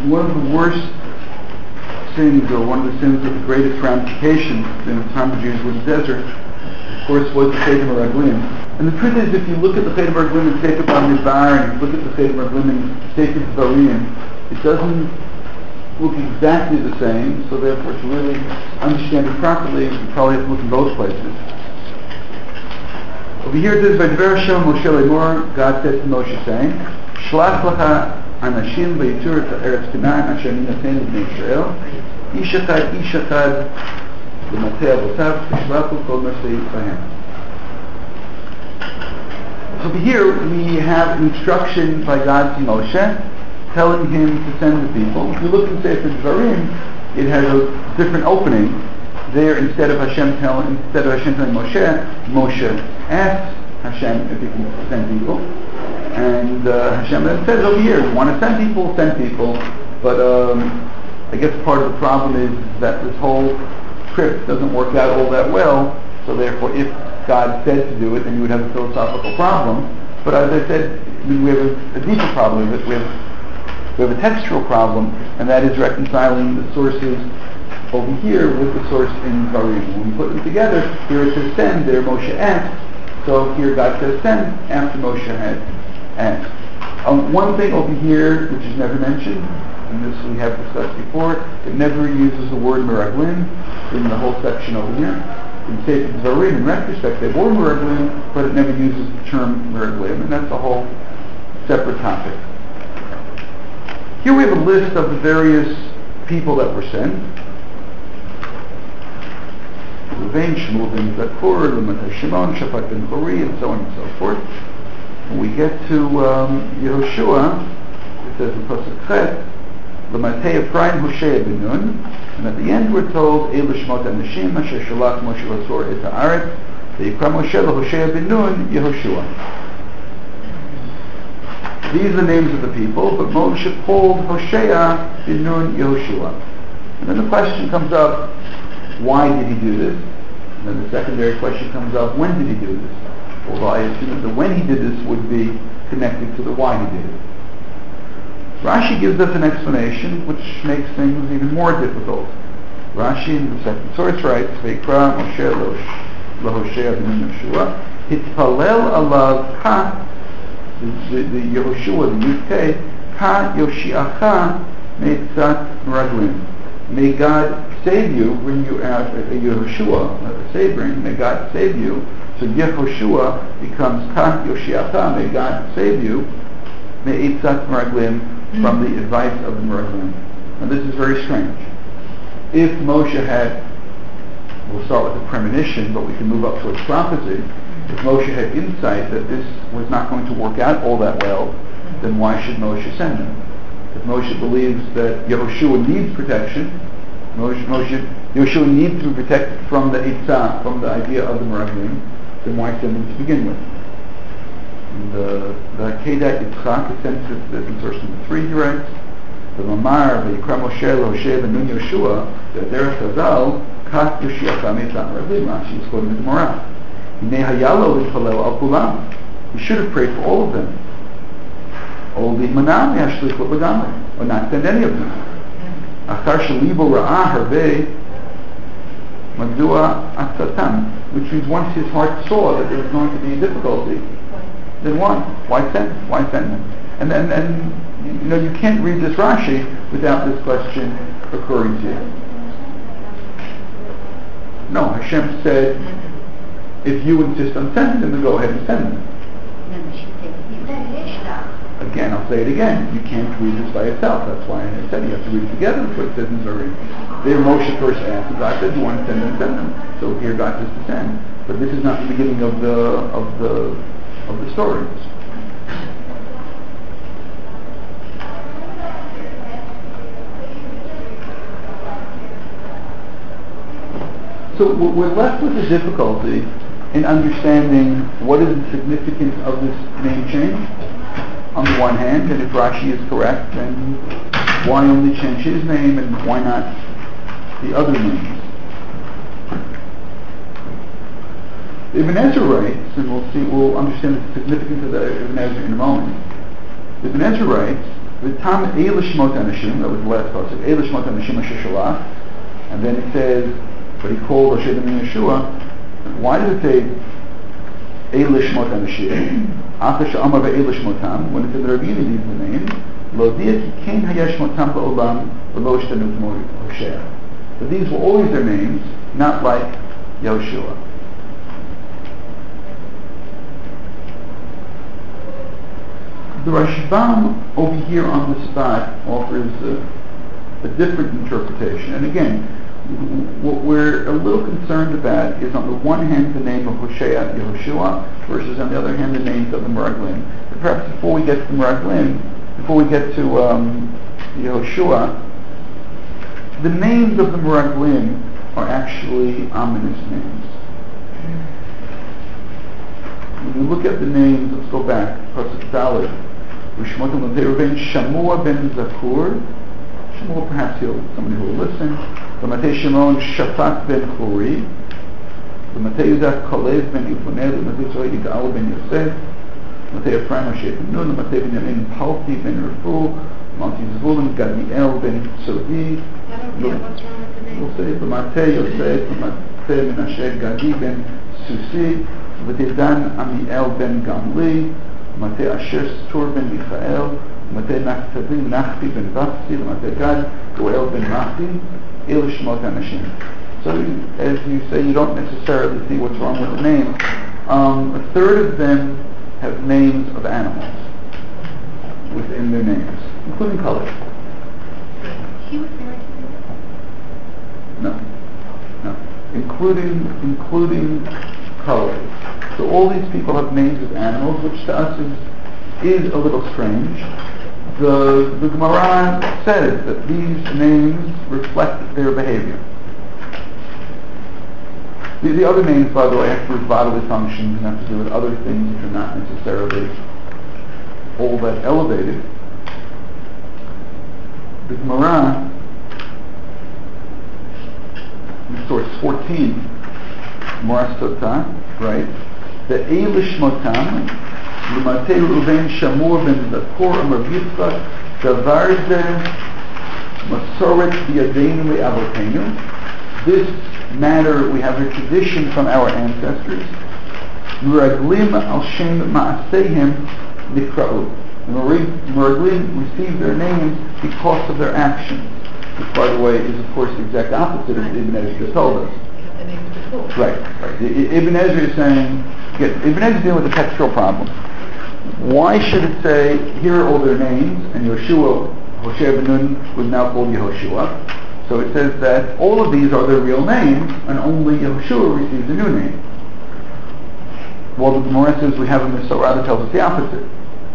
one of the worst sins, or one of the sins with the greatest ramifications in the time the Jews were in the desert, of course, was the Cheder Meraglim. And the truth is, if you look at the Cheder Meraglim and Sefer Bamidbar, and you look at the Cheder Meraglim and Sefer Dvarim, it doesn't look exactly the same, so therefore to really understand it properly, you probably have to look in both places. Over here it says, Vayidber Hashem Moshe Lemor, God said to Moshe saying, Shlach Lacha Anashim Vayitur Eretz Canaan Asher Ani Naten L'Bnei Yisrael, Ish Echad L'Matei Avotav Tishvachu Kol Masei Bahem. So over here we have an instruction by God to Moshe, telling him to send the people. If you look in Sefer Dvarim, it has a different opening. There, instead of Hashem telling Moshe, Moshe asks Hashem if he can send people, and Hashem then says over here, you want to send people, but I guess part of the problem is that this whole trip doesn't work out all that well, so therefore if God said to do it, then you would have a philosophical problem. But as I said, we have a deeper problem. We have a textual problem, and that is reconciling the sources over here with the source in Dvarim. When we put them together, here it says send, there Moshe asked, so here God says send after Moshe had asked. One thing over here which is never mentioned, and this we have discussed before, it never uses the word Meraglim in the whole section over here. In Sefer Dvarim, in retrospect, they were Meraglim, but it never uses the term Meraglim, and that's a whole separate topic. Here we have a list of the various people that were sent. Reuven, Shmuel ben Zakur, Lamata Shimon, Shaphat ben Chori, and so on and so forth. When we get to Yehoshua, it says in Pasuk Chet, Lamatei Ephraim Hoshea ben Nun, and at the end we're told, Eil Shmot Anashim, Asher Shalach Moshe Lasor Et Haaretz, Vayikra Moshe LaHoshea ben Nun, Yehoshua. These are the names of the people, but Moshe called Hoshea bin Nun Yehoshua. And then the question comes up, why did he do this? And then the secondary question comes up, when did he do this? Although I assume that the when he did this would be connected to the why he did it. Rashi gives us an explanation which makes things even more difficult. Rashi in the second source writes, Vayikra Moshe LaHoshea bin Nun Yehoshua, Hitpalel alav ha, the Yehoshua, the Yud-Kei, Ha Yoshiacha Meitzat Meraglim. May God save you, bring you out, Yehoshua, may God save you. So Yehoshua becomes Ka Yoshiacha, may God save you, Meitzat Meraglim, from the advice of the Meraglim. Now this is very strange. If Moshe had, we'll start with the premonition, but we can move up towards prophecy. If Moshe had insight that this was not going to work out all that well, then why should Moshe send him? If Moshe believes that Yehoshua needs protection, Yehoshua needs to be protected from the Eitzah, from the idea of the Meraglim, then why send him to begin with? And the Kedat Yitzchak, essentially, this in source number 3, he writes, the Mamar, Vayikra Moshe LaHoshea ben Nun Yehoshua, the Derech Hazal, Kat Yoshiacha Meitzat Meraglim, Rashi is quoting the Gemara. He should have prayed for all of them. Or not send any of them. Which means once his heart saw that there was going to be a difficulty, then why send them? And then you can't read this Rashi without this question occurring to you. No, Hashem said, if you insist on sending them, then go ahead and send them. Again, I'll say it again. You can't read this by yourself. That's why I said you have to read it together. That's what it says in Dvarim. There Moshe first asked, and God said, "Do you want to send them? Send them." So here God says to send. But this is not the beginning of the story. So we're left with the difficulty in understanding what is the significance of this name change on the one hand, and if Rashi is correct, then why only change his name and why not the other names? Ibn Ezra writes, and we'll understand the significance of the Ibn Ezra in a moment. Ibn Ezra writes V'tam Eila Shmot Anashim, that was the last pasuk, Eila Shmot Anashim Asher Shalach, and then it says, but he called Hoshea ben Yeshua. Why does it say Eila Shmot Anashim? After Sha'amar ve'Eila Shmotam, when it said the Rabbi Yonah needs the name, Lo Diya Ki Ken Haya Shmotam Ba'olam V'lo Shtanut Mo Hoshea. But these were always their names, not like Yehoshua. The Rashbam over here on the spot offers a different interpretation. And again, what we're a little concerned about is on the one hand the name of Hoshea, Yehoshua, versus on the other hand the names of the Meraglim. But perhaps before we get to the Meraglim, before we get to Yehoshua, the names of the Meraglim are actually ominous names. When you look at the names, let's go back, Pasuk Dalet, Rishmotim Reuven, Shamua ben Zakur, Shamua perhaps somebody who will listen, L'matei Shimon, Shafat ben Chori, L'matei Yudah, Kalev ben Yefuneh, L'matei Zohar, Yigaal ben Yosef, L'matei Ephraim, Asher ben Nun, L'matei Binyamin, Palti ben Refu, L'matei Zvulun, Gadiel ben Sodi, we'll say L'matei Yosef, L'matei Menashe, Gadi ben Susi, L'matei Dan, Amiel ben Gamli, L'matei Asher Stur ben Michael, L'matei Nachtavi, Nachti ben Vafsi, L'matei Gad, Goel ben Machti, Eila Shmot Anashim. So, as you say, you don't necessarily see what's wrong with the name. A third of them have names of animals within their names, including colors. He was married to No, including colors. So all these people have names of animals, which to us is a little strange. The Gemara says that these names reflect their behavior. The other names, by the way, have to do with bodily functions and have to do with other things which are not necessarily all that elevated. The Gemara, in source 14, Gemara Sotah, right? The Eila Shmotam, L'matei Reuven Shamur ben Zakur Amar Yitzchak Davar Zeh Masoret B'yadeinu Le'avotenu. This matter, we have a tradition from our ancestors. Meraglim al Shem Ma'aseihem Nikra'u. Meraglim received their names because of their actions, which, by the way, is of course the exact opposite of what Ibn Ezra told us. Right. Ibn Ezra is saying, Ibn Ezra is dealing with a textual problem. Why should it say, here are all their names, and Yehoshua, Hoshea ben Nun, was now called Yehoshua? So it says that all of these are their real names, and only Yehoshua receives a new name. Well, the Gemara says we have a Misorah that tells us the opposite.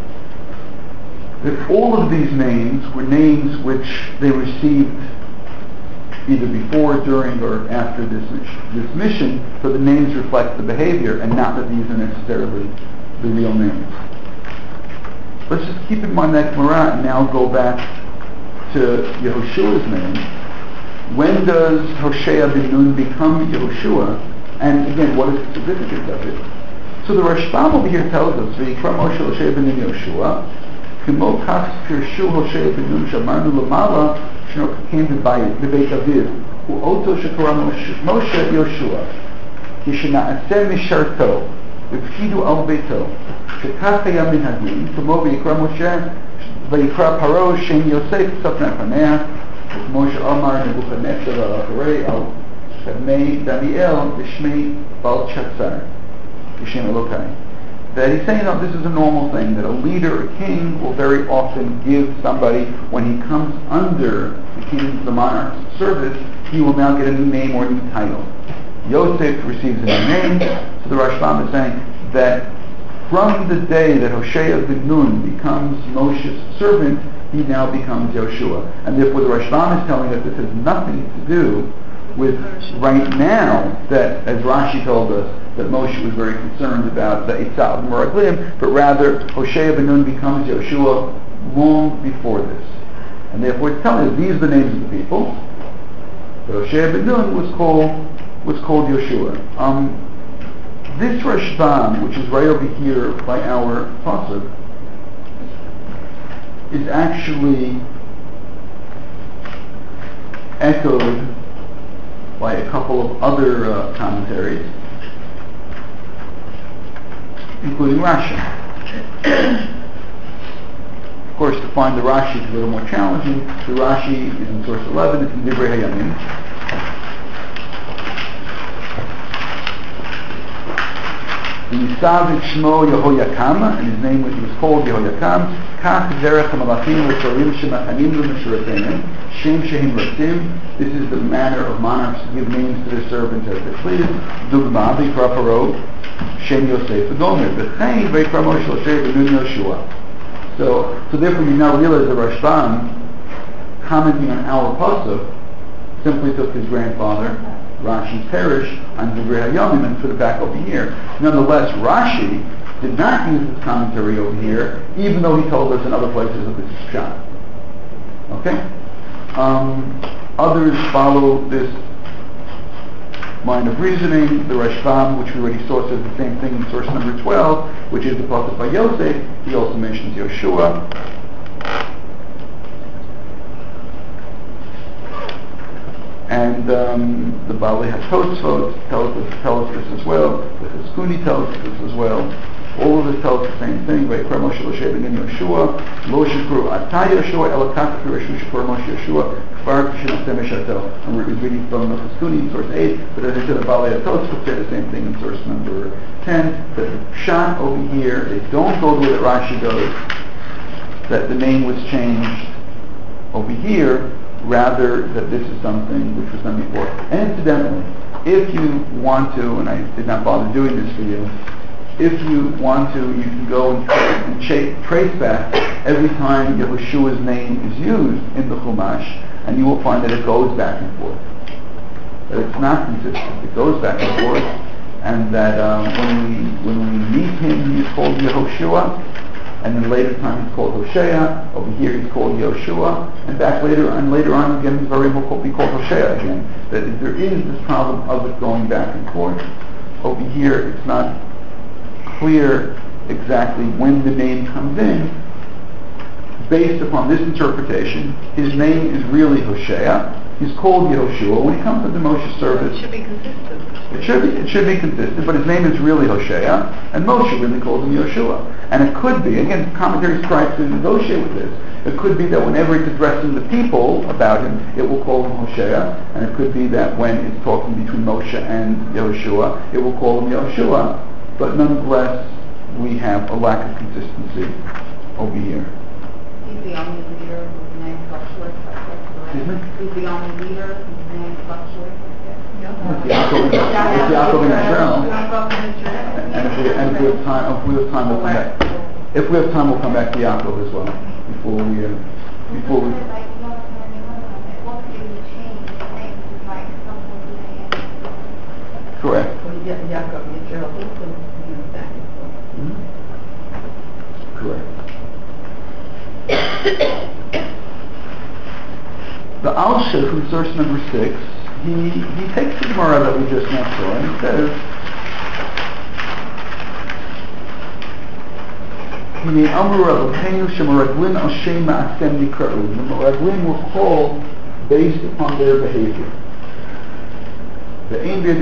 That all of these names were names which they received either before, during, or after this mission, so the names reflect the behavior, and not that these are necessarily the real names. Let's just keep in mind that Gemara and now go back to Yehoshua's name. When does Hoshea ben Nun become Yehoshua? And again, what is the significance of it? So the Rashbam over here tells us, V'yikra Moshe Hoshea ben Nun Yehoshua, K'mo kach pirshu Hoshea ben Nun shamarnu l'mala, sh'no kakem b'beit aviv, u'oto shekora Moshe Yehoshua, ki shena'aseh misharto, v'pkidu al beito, shekach haya minhagim, k'mo v'yikra Moshe, v'yikra Paro shem Yosef tzaf nefanea, וכמו שאמר נבוכדנצר על אחרי על קדמי דניאל בשמי בלשאצר בשם אלוקי. That he's saying that this is a normal thing, that a leader, a king, will very often give somebody, when he comes under the king's, the monarch's service, he will now get a new name or a new title. Yosef receives a new name, so the Rashbam is saying that from the day that Hoshea ben Nun becomes Moshe's servant, he now becomes Yehoshua. And therefore the Rashbam is telling us this has nothing to do with right now, that, as Rashi told us, that Moshe was very concerned about the Eitzah of Meraglim, but rather Hoshea ben Nun becomes Yehoshua long before this. And therefore it's telling us these are the names of the people, but Hoshea ben Nun was called Yehoshua. This Rashbam, which is right over here by our pasuk, is actually echoed by a couple of other commentaries, including Rashi. Of course, to find the Rashi is a little more challenging. The Rashi is in source 11, it's in Divrei Hayamim. Yisavik Shmo Yehoyakam, and his name was called Yehoyakam. Kach Zerach HaMalachim V'Tzorim Shemachanim L'Meshuratenim Shem Shehim Ratzim. This is the manner of monarchs to give names to their servants as they please. Dugma V'Yikra Paro Shem Yosef V'Gomer V'Chein V'Yikra Moshe L'Shem V'Nun Yoshua. So therefore you now realize that Rashbam, commenting on our pasuk, simply took his grandfather Rashi's parish on Divrei Hayamim and put it back over here. Nonetheless, Rashi did not use this commentary over here, even though he told us in other places that this is Pshat. Okay? Others follow this line of reasoning. The Rashbam, which we already saw, says the same thing in source number 12, which is the pasuk by Yosef. He also mentions Yoshua. And the Baalei HaTosfot tells us this as well. The Chizkuni tells us this as well. All of this tells the same thing. Vayikra Moshe L'Shem V'Nun Yoshua Lo Shekru Ata Yoshua Ela Kach Pireshu Shekru Moshe Yoshua Kfar K'Shenasem Eshatel. And we're reading from the Chizkuni in source 8, but as I said, the Baalei HaTosfot say the same thing in source number 10. That the Pshat over here, they don't go the way that Rashi goes, that the name was changed over here, rather that this is something which was done before. And incidentally, if you want to, and I did not bother doing this for you, if you want to, you can go and trace back every time Yehoshua's name is used in the Chumash, and you will find that it goes back and forth. That it's not consistent. It goes back and forth, and that when we meet him, he is called Yehoshua, and then later time he's called Hosea. Over here he's called Yoshua, and later on again he's very will be called Hosea again. That there is this problem of it going back and forth. Over here it's not clear exactly when the name comes in. Based upon this interpretation, his name is really Hosea. He's called Yehoshua. When he comes into Moshe's service, it should be consistent. It should be consistent, but his name is really Hosea, and Moshe really calls him Yoshua. And it could be, again, commentaries try to negotiate with this. It could be that whenever it's addressing the people about him, it will call him Hosea, and it could be that when it's talking between Moshe and Yehoshua, it will call him Yoshua. But nonetheless, we have a lack of consistency over here. He's the only leader whose name fluctuates like that. Excuse me? He's the only leader whose name fluctuates like that. It's Yaakov in Israel. And if we have time, we'll come back. If we have time, we'll come back to Yaakov as well before we. Correct. Yaakov and Israel also use back and forth. Correct. The Al-Shef in source number 6, he takes the Gemara that we just now saw and he says, the Meraglim were called based upon their behavior. So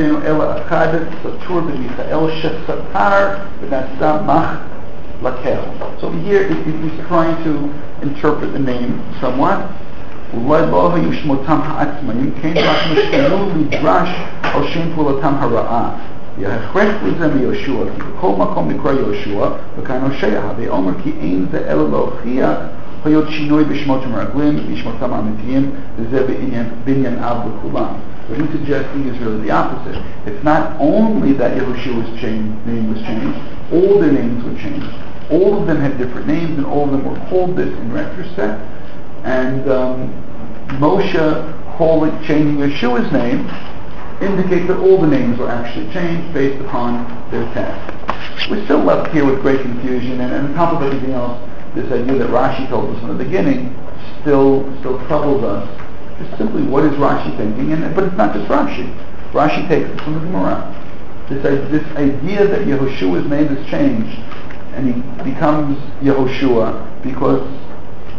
here he's trying to interpret the name somewhat. אולי לא היו שמותם העצמאים, כן רק משתנו מדרש על שם פעולתם הרעה. יהכרח לזה מיהושע, כי בכל מקום נקרא יהושע, וכאן הושע, ואומר כי אין זה אלא להוכיח היות שינוי בשמות המרגלים, בשמותם האמיתיים, וזה בעניין אב לכולם. What he's suggesting is really the opposite. It's not only that Yehoshua's name was changed, all their names were changed. All of them had different names, and all of them were called this in retrospect. And Moshe changing Yeshua's name indicates that all the names were actually changed based upon their task. We're still left here with great confusion, and on top of everything else, this idea that Rashi told us in the beginning still troubles us. Just simply, what is Rashi thinking? But it's not just Rashi. Rashi takes it from the Gemara. This idea that Yehoshua's name is changed, and he becomes Yehoshua because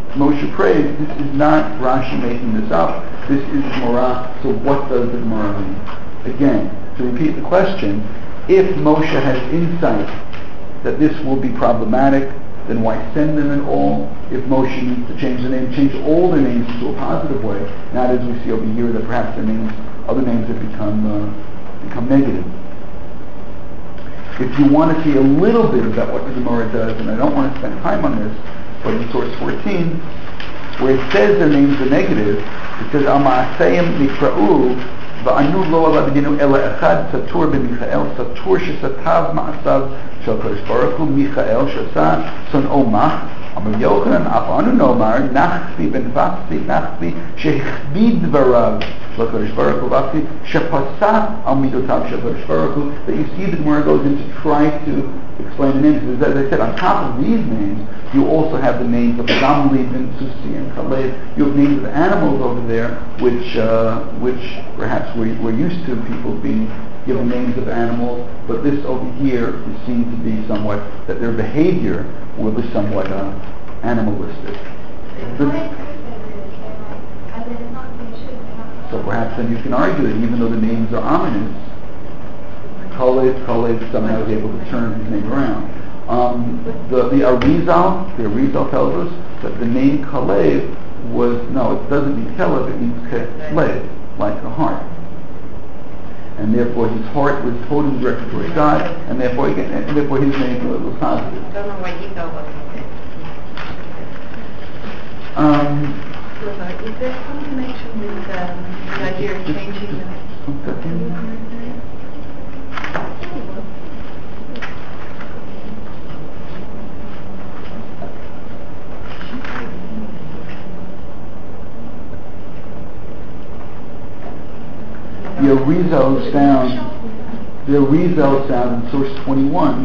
Moshe prays, this is not Rashi making this up, this is Gemara, so what does the Gemara mean? Again, to repeat the question, if Moshe has insight that this will be problematic, then why send them at all? If Moshe needs to change the name, change all the names into a positive way, not as we see over here that perhaps the names, other names have become negative. If you want to see a little bit about what the Gemara does, and I don't want to spend time on this, but in source 14, where it says their names are negative, it says, Al Ma'aseyim Nikra'u, Va'anu lo ala b'dinu ela echad, Satur b'Michael, Satur shesatav ma'asav, Shal Kodesh Baruch Hu, Michael shasa, Son Omach, Amar Yochanan, Afanu Nomar, Nachzi ben Vaxi, Nachzi, Shechbid Varav, Shal Kodesh Baruch Hu, Vaxi, Shepasa al Midotav, Shal Kodesh Baruch Hu, that you see the Gemara goes in to try to explain the names. As I said, on top of these names, you also have the names of Gamli and Susi and Kalev. You have names of animals over there, which perhaps we're used to people being given names of animals, but this over here is seen to be somewhat, that their behavior will be somewhat animalistic. So perhaps then you can argue that even though the names are ominous, Kalev somehow is able to turn his name around. The Arizal tells us that the name Kalev was, no, it doesn't mean Kalev, it means Kalev, like a heart. And therefore his heart was totally directed towards God, and therefore his name was positive. I don't know why you know what Is there some connection with the idea of changing the... The Arizal sound in source 21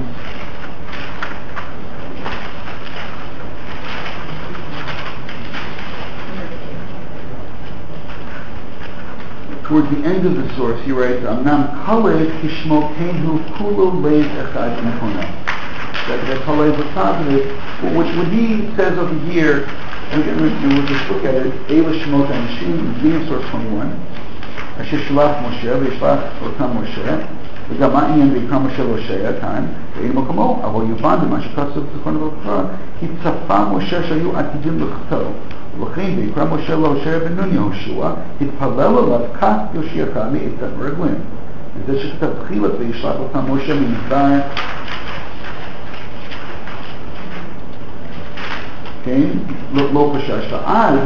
towards the end of the source he writes, Amnam Kalev Kishmotenhu Kulo Lev Echad Imkona. That Kalev was positive, but what he says over here, and we'll just look at it, Eila Shemot Anashim, in source 21, אשר שלח משה וישלח אותם משה וגם העניין ויקרא משה להושע כאן ואין מקומו, אבל יובן במה שכתוב בזיכרון לברכה כי צפה משה שהיו עתידים לכתוב ולכן ויקרא משה להושע בן נון יהושע התפלל עליו כך יושיעך מעצת רגלים וזה שכתב תחילה וישלח אותם משה ממדבר כן, לא חששת אז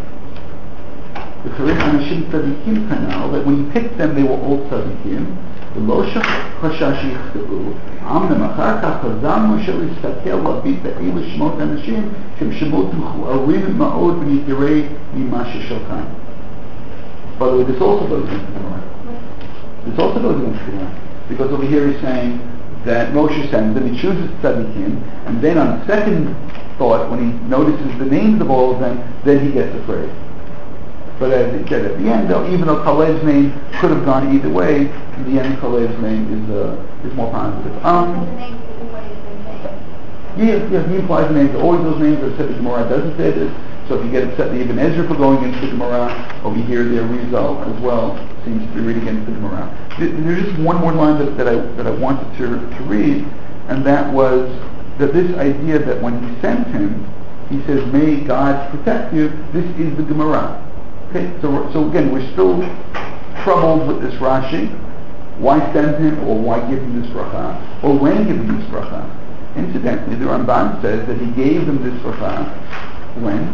וצריך אנשים צדיקים כנ"ל, that when you picked them they were all צדיקים, ולא חשש שיכתבו, אמנם אחר כך חזר משה להסתכל להביט באילו שמות אנשים שהם שמות מכוערים מאוד ונתירי ממה ששלחן. By the way, this also goes against the Gemara. This also goes against the Gemara. Because over here he's saying that Moshe sends them, he chooses tzadikim, and then on second thought, when he notices the names of all of them, then he gets afraid. But as he said at the end, though, even though Kalev's name could have gone either way, in the end Kalev's name is more positive. He implies the names. Always those names are said. The Gemara doesn't say this. So if you get upset at Ibn Ezra for going against the Gemara, over here the Arizal as well seems to be reading against the Gemara. There's just one more line that I wanted to read, and that was that this idea that when he sent him, he says, "May God protect you." This is the Gemara. Okay, so again, we're still troubled with this Rashi. Why send him, or why give him this bracha, or when give him this bracha? Incidentally, the Ramban says that he gave them this bracha when?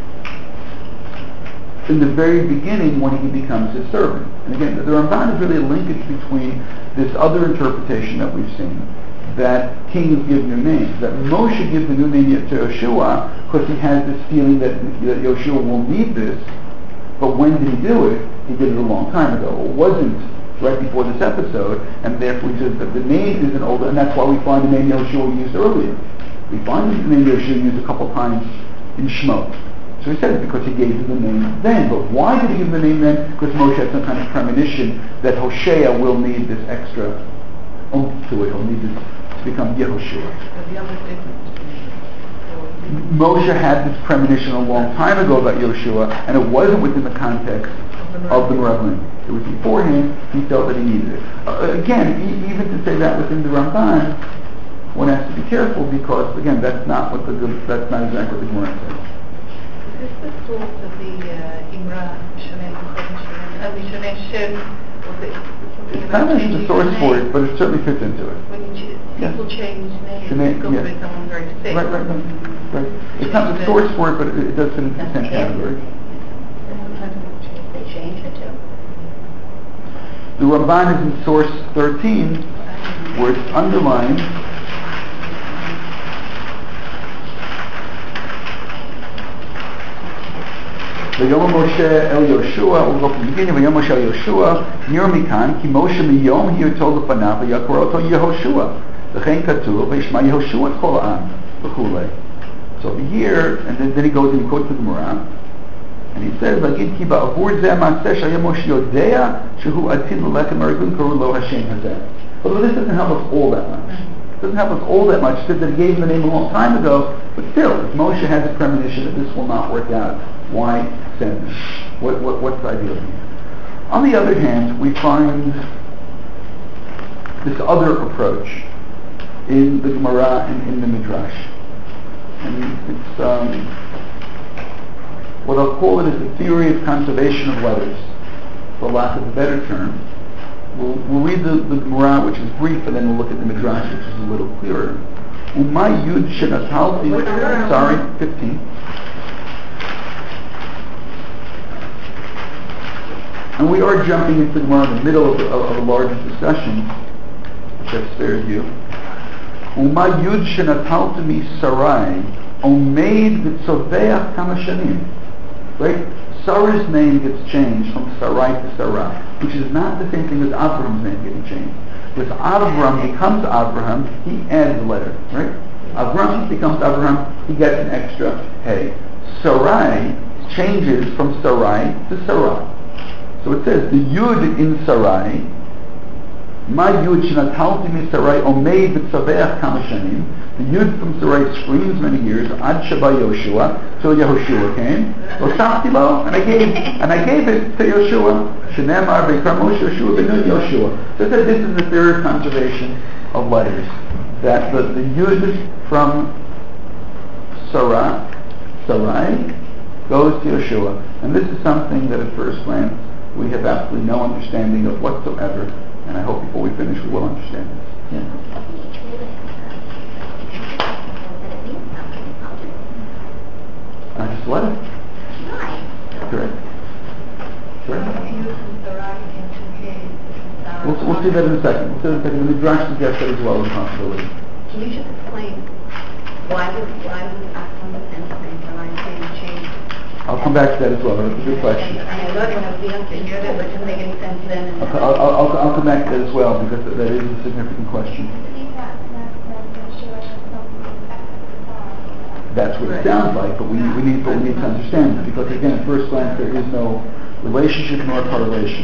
In the very beginning, when he becomes his servant. And again, the Ramban is really a linkage between this other interpretation that we've seen, that kings give new names, that Moshe gives the new name to Yoshua because he has this feeling that Yoshua will need this. But when did he do it? He did it a long time ago. It wasn't right before this episode, and therefore he says that the name isn't older, and that's why we find the name Yoshua used earlier. We find the name Yoshua used a couple times in Shemot. So he said it because he gave him the name then. But why did he give him the name then? Because Moshe had some kind of premonition that Hosea will need this extra oomph to it. He'll need this to become Yehoshua. The other difference between Moshe had this premonition a long time ago about Yoshua, and it wasn't within the context of the Meraglim. It was beforehand. He felt that he needed it. Again, even to say that within the Ramban, one has to be careful because, again, that's not exactly what the Gemara says. Is this the source of the Imra Shonem Shem, or It's kind of the source for it, but it certainly fits into it. When you people change names, Shemay, go yes. with someone very sick. Right. It's not the source for it, but it does fit into the same category. They changed it too. The Ramban is in source 13, where it's underlined. V'yom Moshe el Yoshua, we'll go from the beginning. V'yom Moshe el Yoshua, nir mikan, ki Moshe miyom hi yotol l'panav, v'yakor oto Yehoshua. V'chein katuv, v'yishma Yehoshua et kol ha'am, v'chulei. So here, and then he goes and he quotes the Gemara, and he says, "V'agid ki ba'avur zeh ma'aseh shaya Moshe yodea, shehu atin l'lechem meraglim karu lo Hashem hazeh." But this doesn't help us all that much. It doesn't help us all that much. It said that he gave him the name a long time ago, but still, if Moshe has a premonition that this will not work out, why send him? What's the idea here? On the other hand, we find this other approach in the Gemara and in the Midrash. And it's what I'll call it is the theory of conservation of letters, for lack of a better term. We'll read the Gemara, which is brief, and then we'll look at the Midrash, which is a little clearer. Umay Yud Shenatalti, 15. And we are jumping into the Gemara in the middle of a larger discussion, which I've spared you. Umay Yud Shenatalti mi Sarai, Omeid V'Tzoveach Kama Shanim. Right? Sarah's name gets changed from Sarai to Sarah, which is not the same thing as Abraham's name getting changed. With Abraham becomes Abraham, he adds a letter, right? Abraham becomes Abraham, he gets an extra hey. Sarai changes from Sarai to Sarah. So it says, the Yud in Sarai, my Yud Shenatalti mi Sarai Omeid V'Tzaveach Kama Shanim. The Yud from Sarai screams many years, Ad Sheba Yoshua, till Yehoshua came. Osafti and I gave it to Yoshua. Shenemar V'Kar Moshe Yoshua B'Nun Yoshua. So it says this is the theory of conservation of letters. That the Yud from Sarai goes to Yoshua. And this is something that at first glance we have absolutely no understanding of whatsoever. And I hope before we finish we will understand this. Yeah. Just let it. Correct. We'll see that in a second. The Midrash suggests that as well as a possibility. Can you just explain why was Abraham and Sarai changed? I'll come back to that as well. That's a good question. I know you have the answer here, but it doesn't make any sense then. I'll come back to that as well because that is a significant question. That's what it sounds like, but we need to understand it because again, at first glance, there is no relationship nor correlation.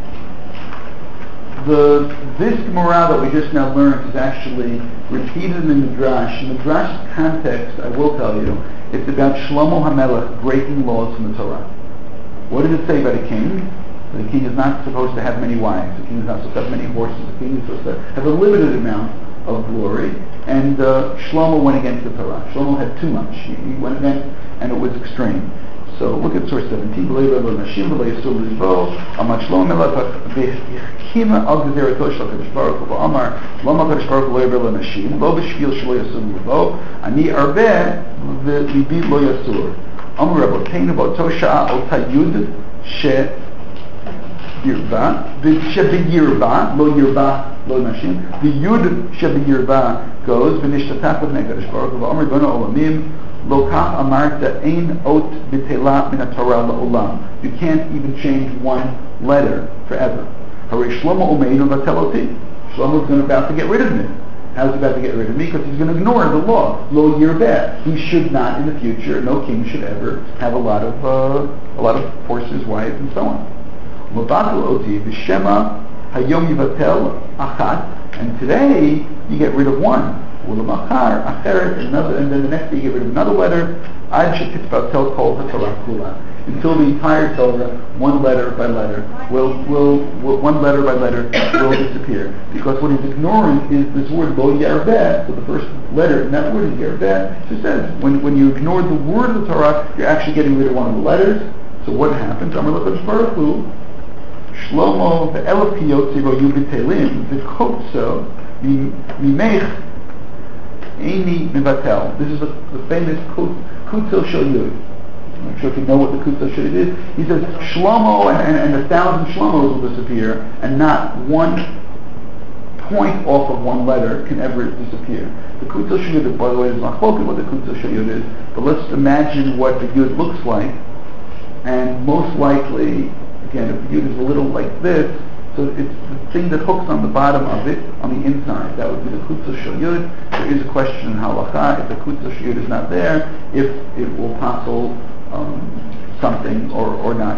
This Gemara that we just now learned is actually repeated in the Midrash. In the Midrash's context, I will tell you, it's about Shlomo HaMelech breaking laws from the Torah. What does it say about a king? The king is not supposed to have many wives. The king is not supposed to have many horses. The king is supposed to have a limited amount of glory. And Shlomo went against the Torah. Shlomo had too much. He went against, and it was extreme. So look at source 17. שביירבה, לא ירבה, לא נשים, ויוד שביירבה goes, ונשתתף לבני הקדוש ברוך הוא, ואומר ריבונו העולמים, לא כך אמרת, אין אות בטלה מן התורה לעולם. You can't even change one letter forever. הרי שלמה עומד ובטל אותי. Shlomo is about to get rid of me. How's he about to get rid of me? Because he's going to ignore the law. Lo yirbeh. He should not in the future, no king should ever have a lot of horses, wives, and so on. And today, you get rid of one. Ulamachar, Acheret, and then the next day you get rid of another letter, Ad Shetikva Tel Kol HaTorah Kula, until the entire Torah, one letter by letter, will disappear. Because what he's ignoring is this word Lo Yarveh, so the first letter in that word is Yarveh. So it says, when you ignore the word of the Torah, you're actually getting rid of one of the letters. So what happens? Amar L'Kadosh Baruch Hu, Shlomo ve'elef kiyotzi ro yubitelim v'kotzo mimech eini mevatel. This is the famous Kutzel Shel Yud. I'm not sure if you know what the Kutzel Shel Yud is. He says Shlomo and 1,000 Shlomos will disappear, and not one point off of one letter can ever disappear. The Kutzel Shel Yud, by the way, is not spoken what the Kutzel Shel Yud is, but let's imagine what the Yud looks like, and most likely, again, if the Yud is a little like this, so it's the thing that hooks on the bottom of it, on the inside. That would be the Kutzel Shel Yud. There is a question in Halacha, if the Kutzel Shel Yud is not there, if it will passel something or not.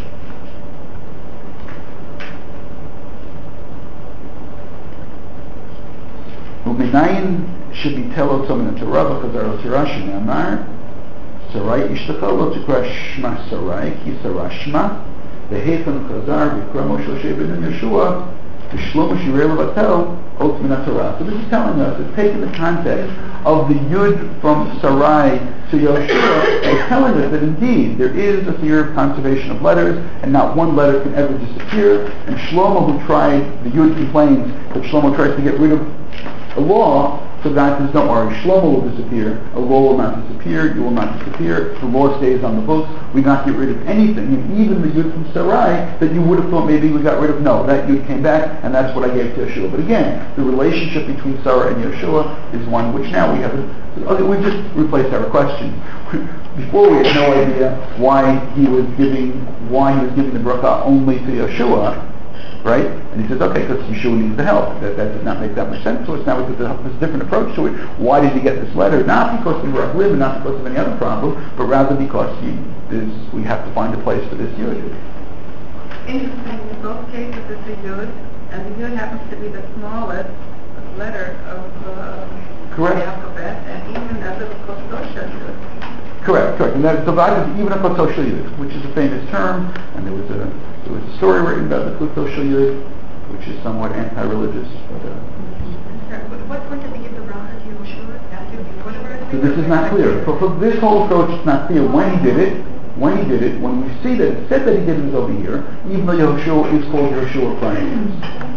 U'minayin should be telot some in the Torah, because our Torah Shinamar, Sarai Ishtaka lo tikra Shma Sarai, ki Sarah Shma, V'heichan Chazar, V'kra Moshe ben Yeshua, V'shlomo Shirei Levatel, Ot min Torah. So this is telling us, it's taking the context of the Yud from Sarai to Yoshua, and telling us that indeed there is a fear of conservation of letters, and not one letter can ever disappear. And Shlomo, who tried, the Yud complains that Shlomo tries to get rid of a law, so God says, don't worry, Shlomo will disappear, a law will not disappear, you will not disappear, the law stays on the books, we not get rid of anything, and even the Yud from Sarai that you would have thought maybe we got rid of, no, that Yud came back, and that's what I gave to Yeshua. But again, the relationship between Sarah and Yeshua is one which now we have, we just replaced our question. Before we had no idea why he was giving the bracha only to Yeshua, right? And he says, okay, because Yeshua needs the help. That did not make that much sense to us. Now we took this different approach to it. Why did he get this letter? Not because we were Achlim, and not because of any other problem, but rather because we have to find a place for this Yud. Interesting, in both cases it's a Yud, and the Yud happens to be the smallest letter of Correct. the alphabet, and even as a Kososha Yud. Correct. And that divided even a Kutzel Shel Yud, which is a famous term, and there was a story written about the Kutzel Shel Yud, which is somewhat anti-religious. What did they give the bracha to Yeshua? So this is not clear. For this whole approach, it's not clear when he did it. When we see that it said that he did it over here, even though Yeshua is called Yeshua Christ.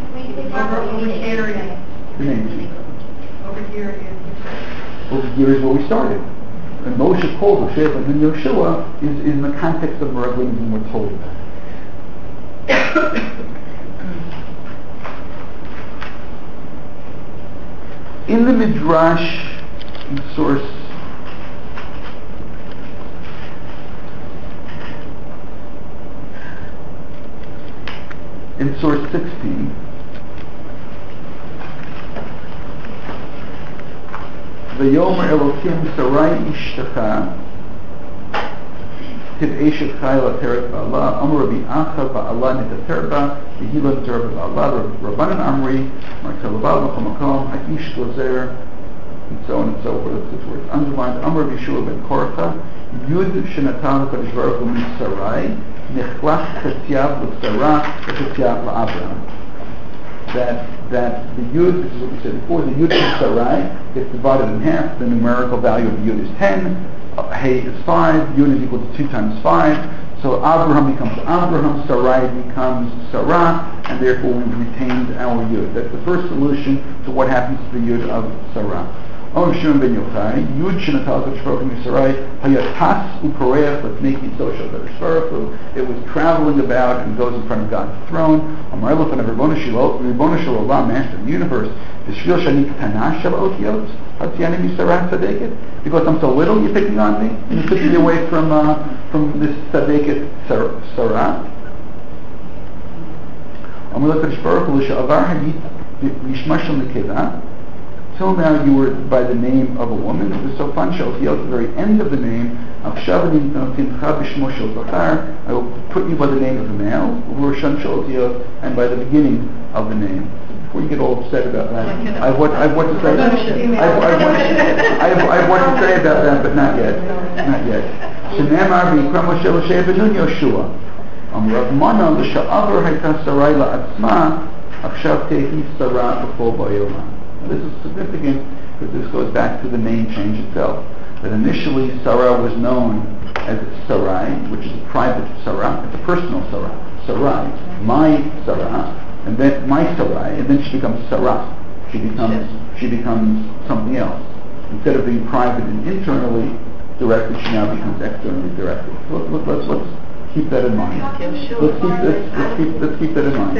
The name is Over here is. Over here is where we started. And Moshe called Moshe, and then Yeshua is in the context of Meraglim, and we're told about it. In the Midrash, in source in source 16, V'yomer Elokim Sarai Ishtaka Tiv Eshet Chayla Teret Ba'ala Amr Rabbi Acha Ba'ala Netater Ba V'hila Netater Ba'ala Rabbanan Amri Martel Ba'al Makom Makom Ha'ish Gozer, and so on and so forth. It's where it's underlined. Amr Rabbi Yeshua ben Korcha Yud Shenatan HaKadosh Baruch Hu Min Sarai Nechlach Chetziav L'Sarah Chetziav L'Abraham. That the Yud, this is what we said before, the Yud from Sarai gets divided in half. The numerical value of the Yud is 10, Hey is 5, Yud is equal to 2 times 5. So Abraham becomes Abraham, Sarai becomes Sarah, and therefore we've retained our Yud. That's the first solution to what happens to the Yud of Sarah. Om Shimon ben Yochai, Yud Shenatal HaKadosh Baruch Hu Misarai, Hayatas Uporeach L'Tneki Social HaKadosh Baruch Hu. It was traveling about and goes in front of God's throne. Amar Elofen of Ribono Shel Olam, Master of the Universe, V'shvil Shani K'tana Shel Otiyot, Hatziani Misarat Tzadeket. Because I'm so little, you're picking on me, and you're taking me away from this Tzadeket Sarah. Amar HaKadosh Baruch Hu L'Sha'avar Hadit V'Yishma Shel Nekeda. Till now you were by the name of a woman. It was so fun. At the very end of the name, I will put you by the name of a male, and by the beginning of the name before you get all upset about that, Like, you know, I have what to say. I have what to say about that, but not yet. Not yet. Shenemar v'yikra Moshe l'Hoshea b'nun Yoshua. Rav Mana l'sha'avar hayta sarai la'atzma, achshav tehi sarah b'chol ba'yolam. This is significant because this goes back to the name change itself. That initially Sarah was known as Sarai, which is a private Sarah, it's a personal Sarah. Sarai, my Sarah, and then my Sarai, and then she becomes Sarah. She becomes something else. Instead of being private and internally directed, she now becomes externally directed. Let's keep that in mind. Let's keep that in mind.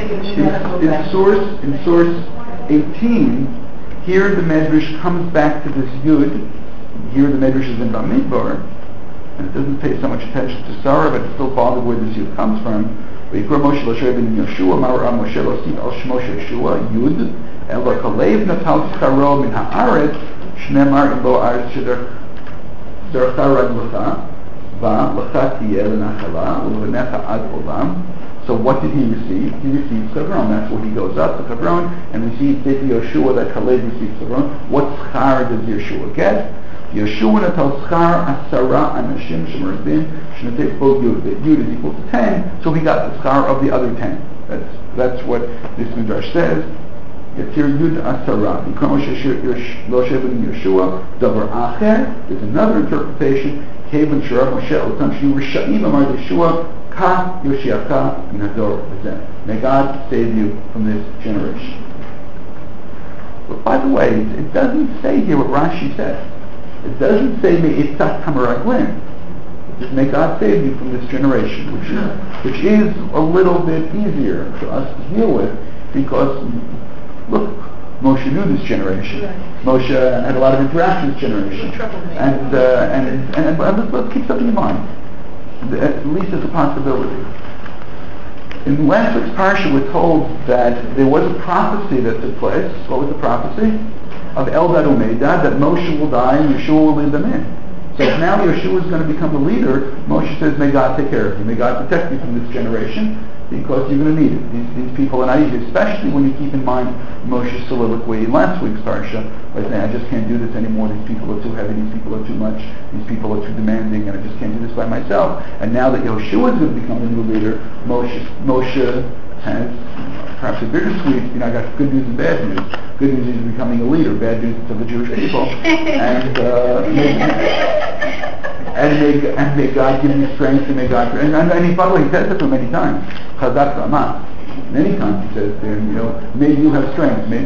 In source 18, here the Medrash comes back to this Yud. Here the Medrash is in Bamidbar, and it doesn't pay so much attention to Sarah, but it's still bothered where this Yud comes from. V'yikra Moshe l'Hoshea ben Yoshua, ma'ara Moshe l'osim al shmo Yoshua, Yud, ela kalev natal scharo min ha'aretz, shnemar im bo aretz shedercha rad l'cha, va l'cha tiyeh l'nachala, u'lenecha ad olam. So what did he receive? He received Chevron. That's where he goes up to Chevron and receives Diti Yoshua, that Kalev receives Chevron. What schar does Yoshua get? Yoshua natal schar asara anashim shemerzim shnatei bo yud. That yud is equal to 10, so he got the schar of the other 10. That's what this Midrash says. Yatir yud asara. V'yikra Moshe l'Hoshea ben Yoshua. Davar acher. There's another interpretation. Kevan sharav Moshe l'tam shenu risha'im amar Yoshua. Ka Yoshiaka min hador hazeh. May God save you from this generation. But by the way, it doesn't say here what Rashi says. It doesn't say me'itzat hamaraglim. It says may God save you from this generation, which is a little bit easier for us to deal with because look, Moshe knew this generation. Right. Moshe had a lot of interaction with this generation, and let's keep something in mind. At least as a possibility. In last week's parsha, we're told that there was a prophecy that took place. What was the prophecy? Of Eldad Umeidad, that Moshe will die and Yeshua will lead them in. So if now Yeshua is going to become the leader, Moshe says, may God take care of you. May God protect you from this generation because you're going to need it. These people are not easy, especially when you keep in mind Moshe's soliloquy in last week's parsha, by saying, I just can't do this anymore. These people are too heavy. These people are too much. These people are too demanding, and I just can't do this by myself. And now that Yeshua is going to become the new leader, Moshe has perhaps a bittersweet, I got good news and bad news. Good news is he's becoming a leader. Bad news to the Jewish people. And may God give you strength, and may God... And he, by the way, he says it for many times. Chazak Zama. Many times he says there, may you have strength. May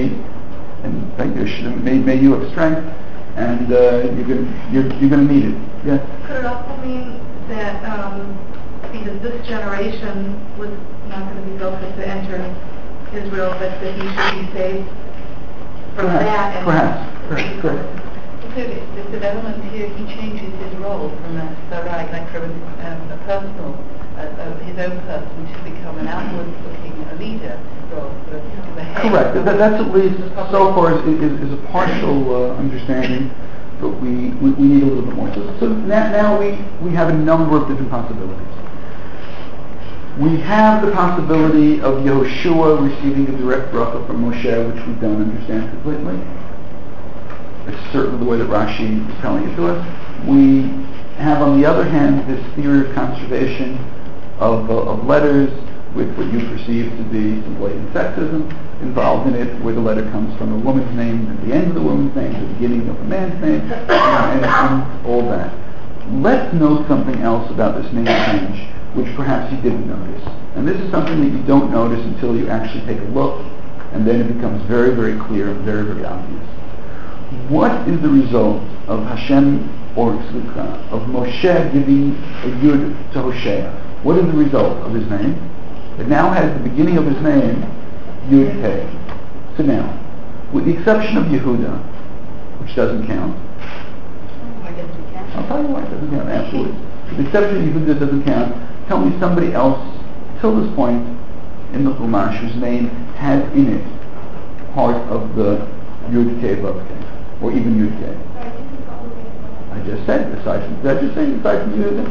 you have strength, and you're going to need it. Yes? Could it also mean that because this generation was not going to be built to enter Israel, but that he should be saved from that? Perhaps. The development here, he changes his role from a sarai, like from a personal, his own person, to become an outward-looking leader role, the head. Correct. That's at least so far is a partial understanding, but we need a little bit more. So now we have a number of different possibilities. We have the possibility of Yehoshua receiving a direct bracha from Moshe, which we don't understand completely. It's certainly the way that Rashi is telling it to us. We have, on the other hand, this theory of conservation of letters with what you perceive to be some blatant sexism involved in it, where the letter comes from a woman's name at the end of the woman's name, the beginning of a man's name, and all that. Let's note something else about this name change, which perhaps you didn't notice. And this is something that you don't notice until you actually take a look, and then it becomes very, very clear and very, very obvious. What is the result of Hashem, of Moshe giving a Yud to Hoshea? What is the result of his name? It now has the beginning of his name, Yud He. So now, with the exception of Yehuda, which doesn't count, I'll tell you why it doesn't count afterwards. With the exception of Yehuda doesn't count, tell me somebody else, till this point, in the Chumash, whose name has in it part of the Yud He Vav He, or even Yud He. I just said, aside from Yehuda.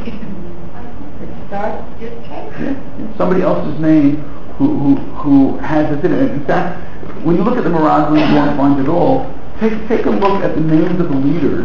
Yeah. Somebody else's name who has this in it. In fact, when you look at the Meraglim, you won't find it all. Take a look at the names of the leaders.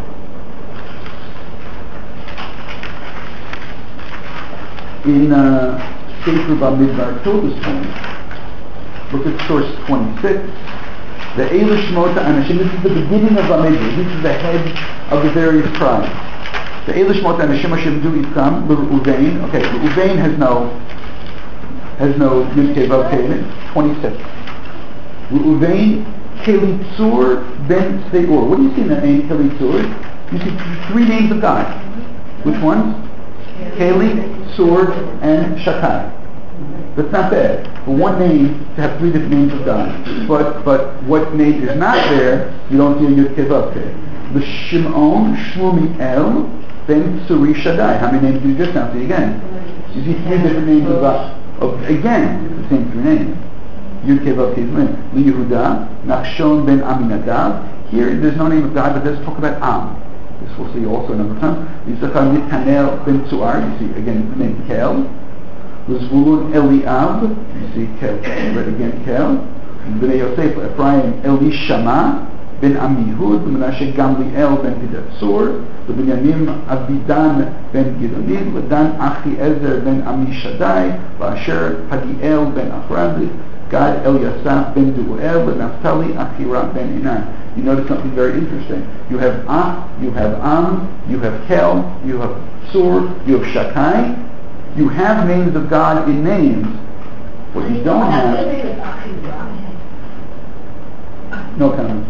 In Sefer Bamidbar till this point. Look at source 26. The Eilu Shmota Anashim, this is the beginning of Bamidbar. This is the head of the various tribes. The Eilu Shmota Anashim Hashem Du Iskam, Reuven. Okay, Reuven has no Yud Kei Vav Kei in it. 26. Reuven Kelitzur ben Seor. What do you see in that name, Kelitzur? You see three names of God. Which ones? Keli, Sur, and Shakai. That's not bad. For one name to have three different names of God. But what name is not there, you don't see a Yud Kei Vav Kei. The Shimon Shmuel ben Suri Shaddai. How many names do you just now see again? You see three different names of God. Again, the same three names. Yud Kei Vav Kei Zmin. Yehuda, Nachshon ben Aminadab. Here there's no name of God, but let's talk about Am. This we'll see also another time. Yisachar Netanel ben Tzuar. You see again the name Kel. Zvulun Eliab. You see Kel. Right again Kel. Bnei Yosef Ephraim Elishama ben Amihud. Menashe Gamliel ben Pidatzur. Benyamin Abidan ben Gidonim. Dan Achiezer ben Amishadai. Asher Pagiel ben Afradik. Gad Eliasaph ben Duel, Naphtali Achira ben Inan. You notice something very interesting. You have you have Am, you have Kel, you have Sur, you have Shakai. You have names of God in names. What you don't have... No comment.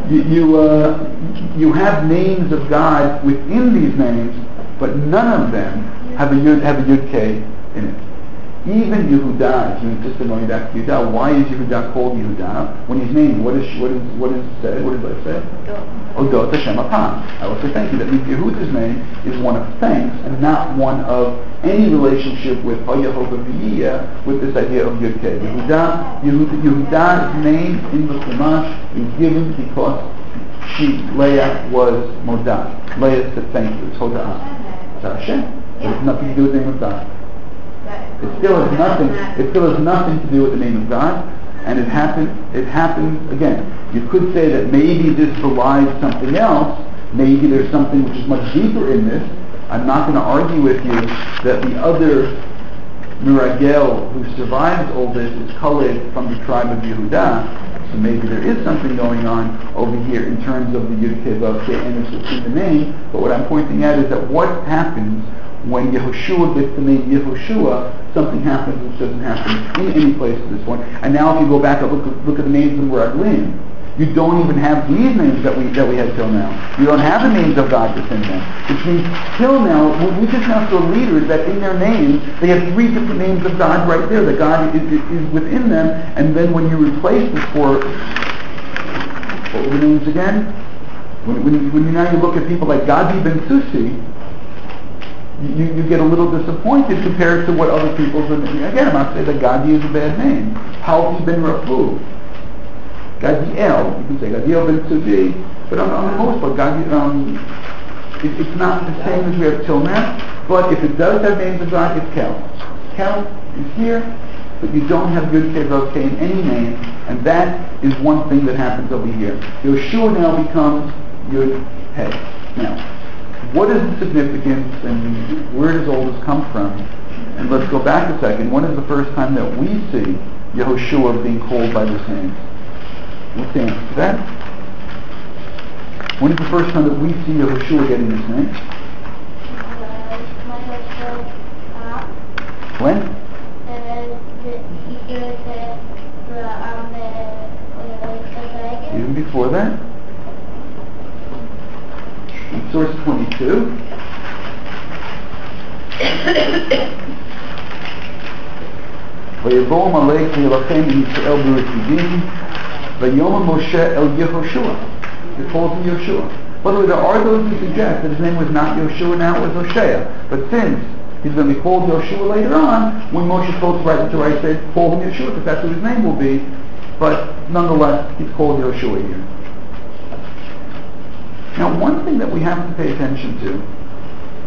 You have names of God within these names, but none of them have a Yud Kei in it. Even Yehuda, if you insist on going back to Yehuda, why is Yehuda called Yehuda? When he's named, what is said? What does I say? Odot Hashem Apam. I will say thank you. That means Yehuda's name is one of thanks and not one of any relationship with Yehovah V'yiyah, with this idea of Yud Kei. Yehuda's name in the Chumash is given because Leah was Modah. Leah said thank you. It's Hoda'ah. It's Hashem. It has nothing to do with the name of God. It still has nothing to do with the name of God, and it happens again. You could say that maybe this belies something else, maybe there's something which is much deeper in this. I'm not going to argue with you that the other Miragel who survives all this is Khaled from the tribe of Yehuda, so maybe there is something going on over here in terms of the Yud Kei Vav Kei and the name, but what I'm pointing out is that what happens when Yehoshua gets the name Yehoshua, something happens which doesn't happen in any place at this point. And now if you go back and look at the names of the Meraglim, you don't even have these names that we had till now. You don't have the names of God within them. Which means till now, we just now saw leaders that in their names, they have three different names of God right there, that God is within them, and then when you replace the four, what were the names again? When now you look at people like Gadi ben Susi, you get a little disappointed compared to what other people's are. Again, I'm not saying that Gadi is a bad name. Palti ben Rafu. Gadiel, you can say Gadiel ben Suji, but on the most part, it's not the same as we have till now, but if it does have names of God, it's Kel. Kel is here, but you don't have Yud Kei Vav Kei in any name, and that is one thing that happens over here. Yehoshua now becomes Yud Hey. Now, what is the significance and where does all this come from? And let's go back a second. When is the first time that we see Yehoshua being called by this name? What's the answer to that? When is the first time that we see Yehoshua getting this name? When? Even before that? In source 22. ויבוא עמלק להילחם עם ישראל ברפידים ויאמר Moshe el Yehoshua. It calls him Yehoshua. By the way, there are those who suggest that his name was not Yehoshua, now it was Hoshea. But since he's going to be called Yehoshua later on, when Moshe told to write said, call him Yehoshua, because that's what his name will be. But nonetheless, he's called Yehoshua here. Now, one thing that we have to pay attention to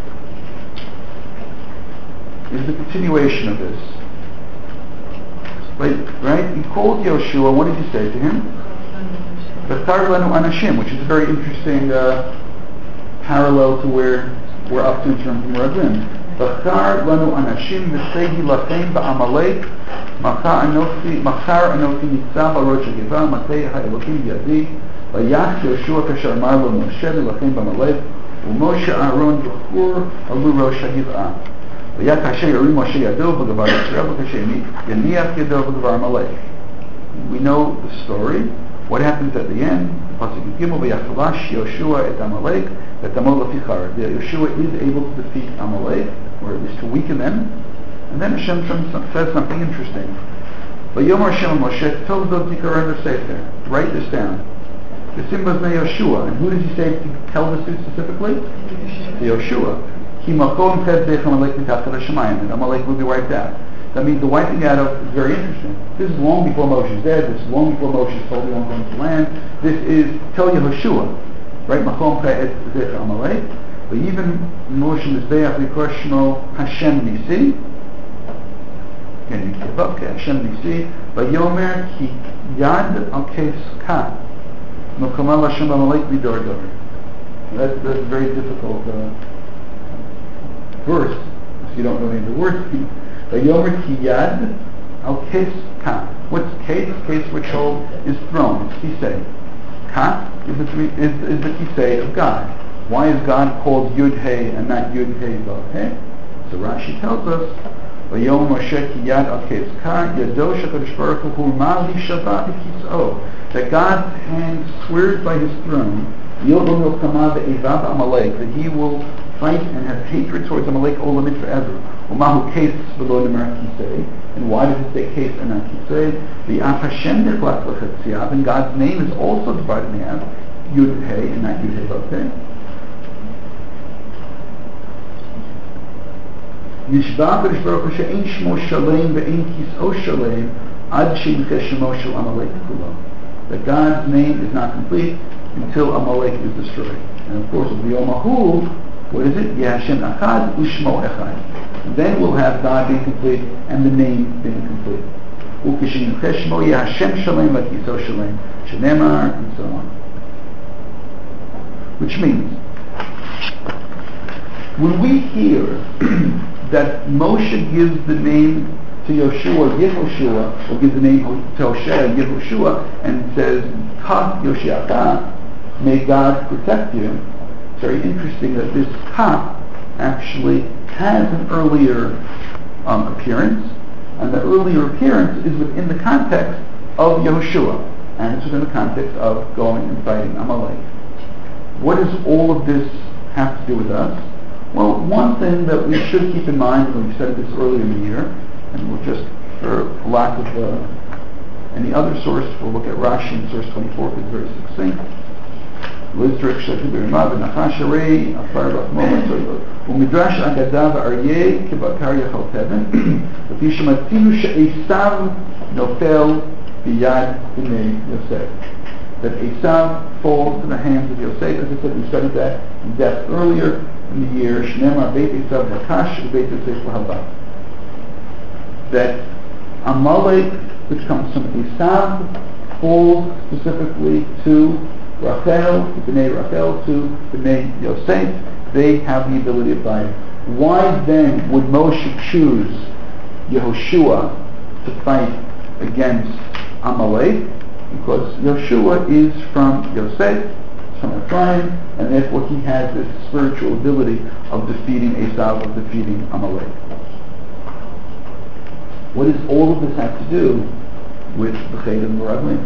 is the continuation of this. Right? He called Yoshua. What did he say to him? V'char lanu anashim, which is a very interesting parallel to where we're up to in terms of Meraglim. V'char lanu anashim v'sehi lachem ba'amalek machar anochi nitzav al rosh hageva matei ha'elokim yadi v'yach Yoshua kasher amar lo Moshe lachem ba'amalek u'Moshe Aaron v'chur alu rosh hageva v'yach kasher yori Moshe yado v'gavar Yisrael v'kasher yaniach yado v'gavar Amalek. We know the story. What happens at the end? Pasuk Gimel v'yachalash Yoshua et Amalek v'tamol lafichar. Yoshua is able to defeat Amalek, or at least to weaken them. And then Hashem says something interesting. V'yomer Hashem Moshe tov zot zikaron v'sefer. Write this down. V'sim b'znei Yoshua. And who does he say to tell this to specifically? To Yoshua. Ki makom tzedech Amalek mitachal hashamayim. And Amalek will be wiped out. That means the wiping out of is very interesting. This is long before Moshe's dead. This is long before Moshe's told him going to land. This is tell Yehoshua, right? Machom ka'et zech Amalek. But even Moshe Mizbeach V'Korshno Hashem Nisi. Again, you give up. Hashem Nisi. Vayomer ki yad al keska. Nokamal Hashem Amalek Vidor Dor. That's a very difficult verse. If you don't know any of the words. Vayomer ki yad al kes ka. What's kes? Kes we're told is throne. It's kisei. Ka is the kisei of God. Why is God called Yud Hey and not Yud Hey Vav Hey? So Rashi tells us Vayomer Moshe ki yad al kes ka yado shekadosh baruch hu mali shabbat kis'o. That God's hand swears by His throne Yodom Yokama ve'evav Amalek, that He will fight and have hatred towards Amalek olamid forever. Umahu case below the Kisei. And why does it say case and not Kisei? The Hashem Nechlat L'Chetziav, and God's name is also divided in half, Yud Hey and not Yud Hey Vav Hey. Yishba Kadosh Baruch Hu she'ein shmo shalem ve'ein kis'o shalem ad she'yikeh shemo shel Amalek kulo. That God's name is not complete until Amalek is destroyed. And of course, the Yomahu, what is it? Yahashem Achad Ushmo Echad. And then we'll have God being complete and the name being complete. Ukishin Cheshmo Yahashem Shalem Vakiso Shalem Shenemar, and so on. Which means, when we hear that Moshe gives the name to Yoshua, Yehoshua, or gives the name to Hosea, Yehoshua, and says, Kach Yoshiaka, may God protect you. It's very interesting that this Kach actually has an earlier appearance, and the earlier appearance is within the context of Yehoshua, and it's within the context of going and fighting Amalek. What does all of this have to do with us? Well, one thing that we should keep in mind, when we said this earlier in the year, and we'll just, for lack of any other source, we'll look at Rashi in source 24, because it's very succinct. ומדרש אגדה ואריה כבקר יאכל תבן, לפי שמצינו שעשיו נופל ביד בני יוסף. That Esav falls to the hands of Yosef. As I said, we studied that in depth earlier in the year. Shneimar Beit Esav Nakash, Beit Yosef Lahabat. That Amalek, which comes from Esav, falls specifically to Rachel, to Bnei Rachel, to Bnei Yosef. They have the ability of fighting. Why then would Moshe choose Yehoshua to fight against Amalek? Because Yoshua is from Yosef, from Ephraim, and therefore he has this spiritual ability of defeating Esav, of defeating Amalek. What does all of this have to do with the Ched and Meraglim?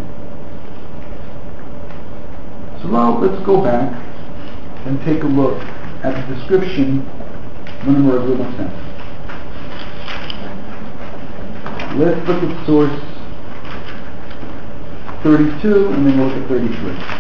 So now let's go back and take a look at the description when the Meraglim was sent. Let's look at source 32, and then we'll look at 33.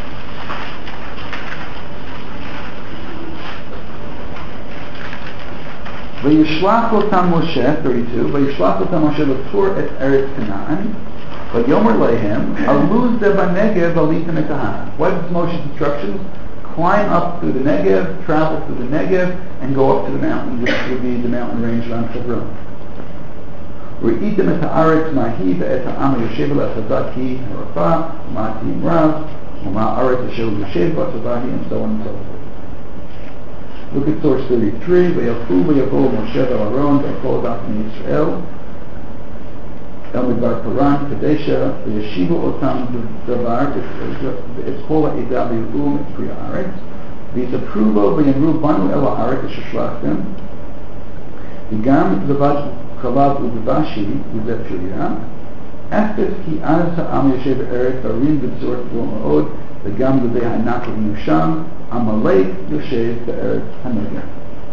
Vayishlach otam Moshe, 32, Vayishlach otam Moshe l'tzur et Eretz Canaan, Vayomer lehem, aluz de b'negev alitem et Kahan. What is Moshe's instructions? Climb up through the Negev, travel through the Negev, and go up to the mountain, which would be the mountain range around Hebron. ראיתם את הארץ מהי ואת העם היושב בה חזק היא הרפה, ומעטי עם רב, ומה הארץ אשר הוא יושב בה טובה היא, and so on and so forth. Look at source 33, וילכו ויבואו משה ואהרון וכל דת בני ישראל אל מדבר פרן קדשה וישיבו אותם דבר את כל העדה ויראו את פרי הארץ ויספרו לו ויאמרו בנו אל הארץ אשר שלחתם וגם זבת חלב ובבשי וזה פריה אפס כי אז העם יושב בארץ והרים בצורת גדול מאוד וגם ידי הענק היינו שם עמלק יושב בארץ הנגב.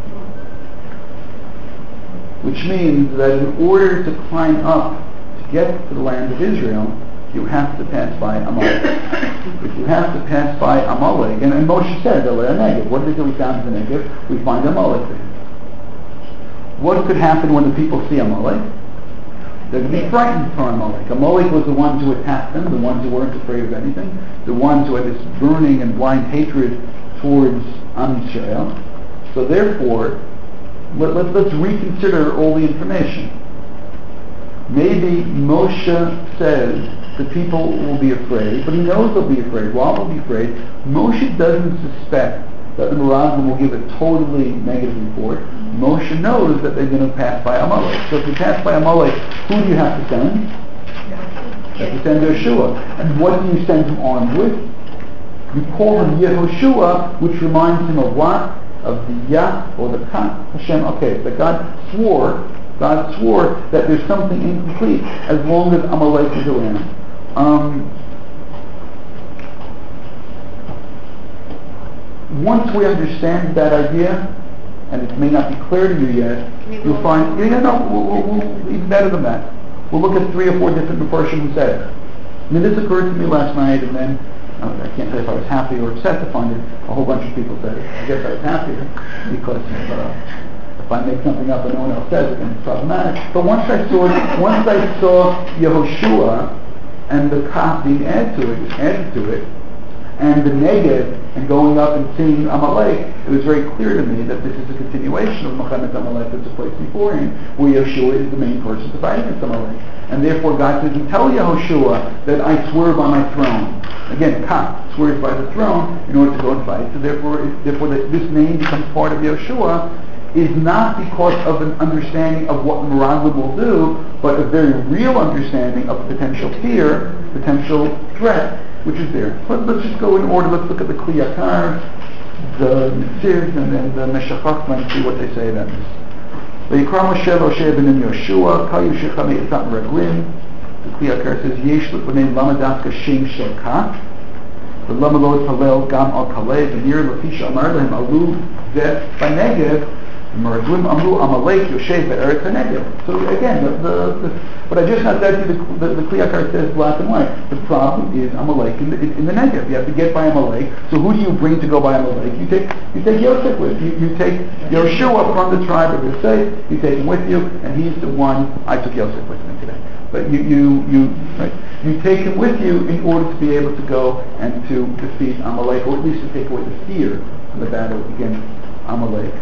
Which means that in order to climb up to get to the land of Israel, you have to pass by Amalek. If you have to pass by Amalek, and Moshe said, Negev. What did we find in the Negev? We find Amalek there. What could happen when the people see Amalek? They're going to be frightened for Amalek. Amalek was the ones who attacked them, the ones who weren't afraid of anything, the ones who had this burning and blind hatred towards Am Yisrael. So therefore, let's reconsider all the information. Maybe Moshe says the people will be afraid, but he knows they'll be afraid. Why will they be afraid? Moshe doesn't suspect that the Meraglim will give a totally negative report. Moshe knows that they're going to pass by Amalek. So if you pass by Amalek, who do you have to send? You have to send Yeshua. And what do you send him armed with? You call him Yehoshua, which reminds him of what? Of the Yah or the Ka, Hashem. Okay, but God swore that there's something incomplete as long as Amalek is around. Once we understand that idea, and it may not be clear to you yet, you'll find, we'll even better than that. We'll look at 3 or 4 different Mepharshim who said it. I mean, this occurred to me last night, and then I can't say if I was happy or upset to find it. A whole bunch of people said it. I guess I was happier because if I make something up and no one else says it, then it's problematic. But once I saw Yehoshua and the Kaf being added to it, and the Negev and going up and seeing Amalek, it was very clear to me that this is a continuation of Mechemet Amalek that took place beforehand, where Yeshua is the main person fighting against Amalek. And therefore God says, tell Yehoshua that I swear by my throne. Again, Kaf swears by the throne in order to go and fight. So therefore this name becomes part of Yeshua, is not because of an understanding of what Meraglim will do, but a very real understanding of potential fear, potential threat, which is there. Let's just go in order. Let's look at the Kli Yakar, the Netziv, and then the Meshech Chochmah and see what they say about this. Vayikra Moshe Moshe ben Yoshua, Kal Yoshecha Me'etzat Meraglim. The Kli Yakar says, Yesh l'pnei lama dafka shem shel Kaf, v'lama lo t'halel gam al Kalev, v'nir l'fisha amar lehem alu zeh b'negev, Meraglim amru Amalek Yoshev be'eretz HaNegev. So again, what I just said to you, the Kli Yakar says black and white. The problem is Amalek in the Negev. You have to get by Amalek. So who do you bring to go by Amalek? You take Yosef with you. You take Yeshua from the tribe of Yosef. You take him with you, and he's the one. I took Yosef with me today. But you take him with you in order to be able to go and to defeat Amalek, or at least to take away the fear of the battle against Amalek.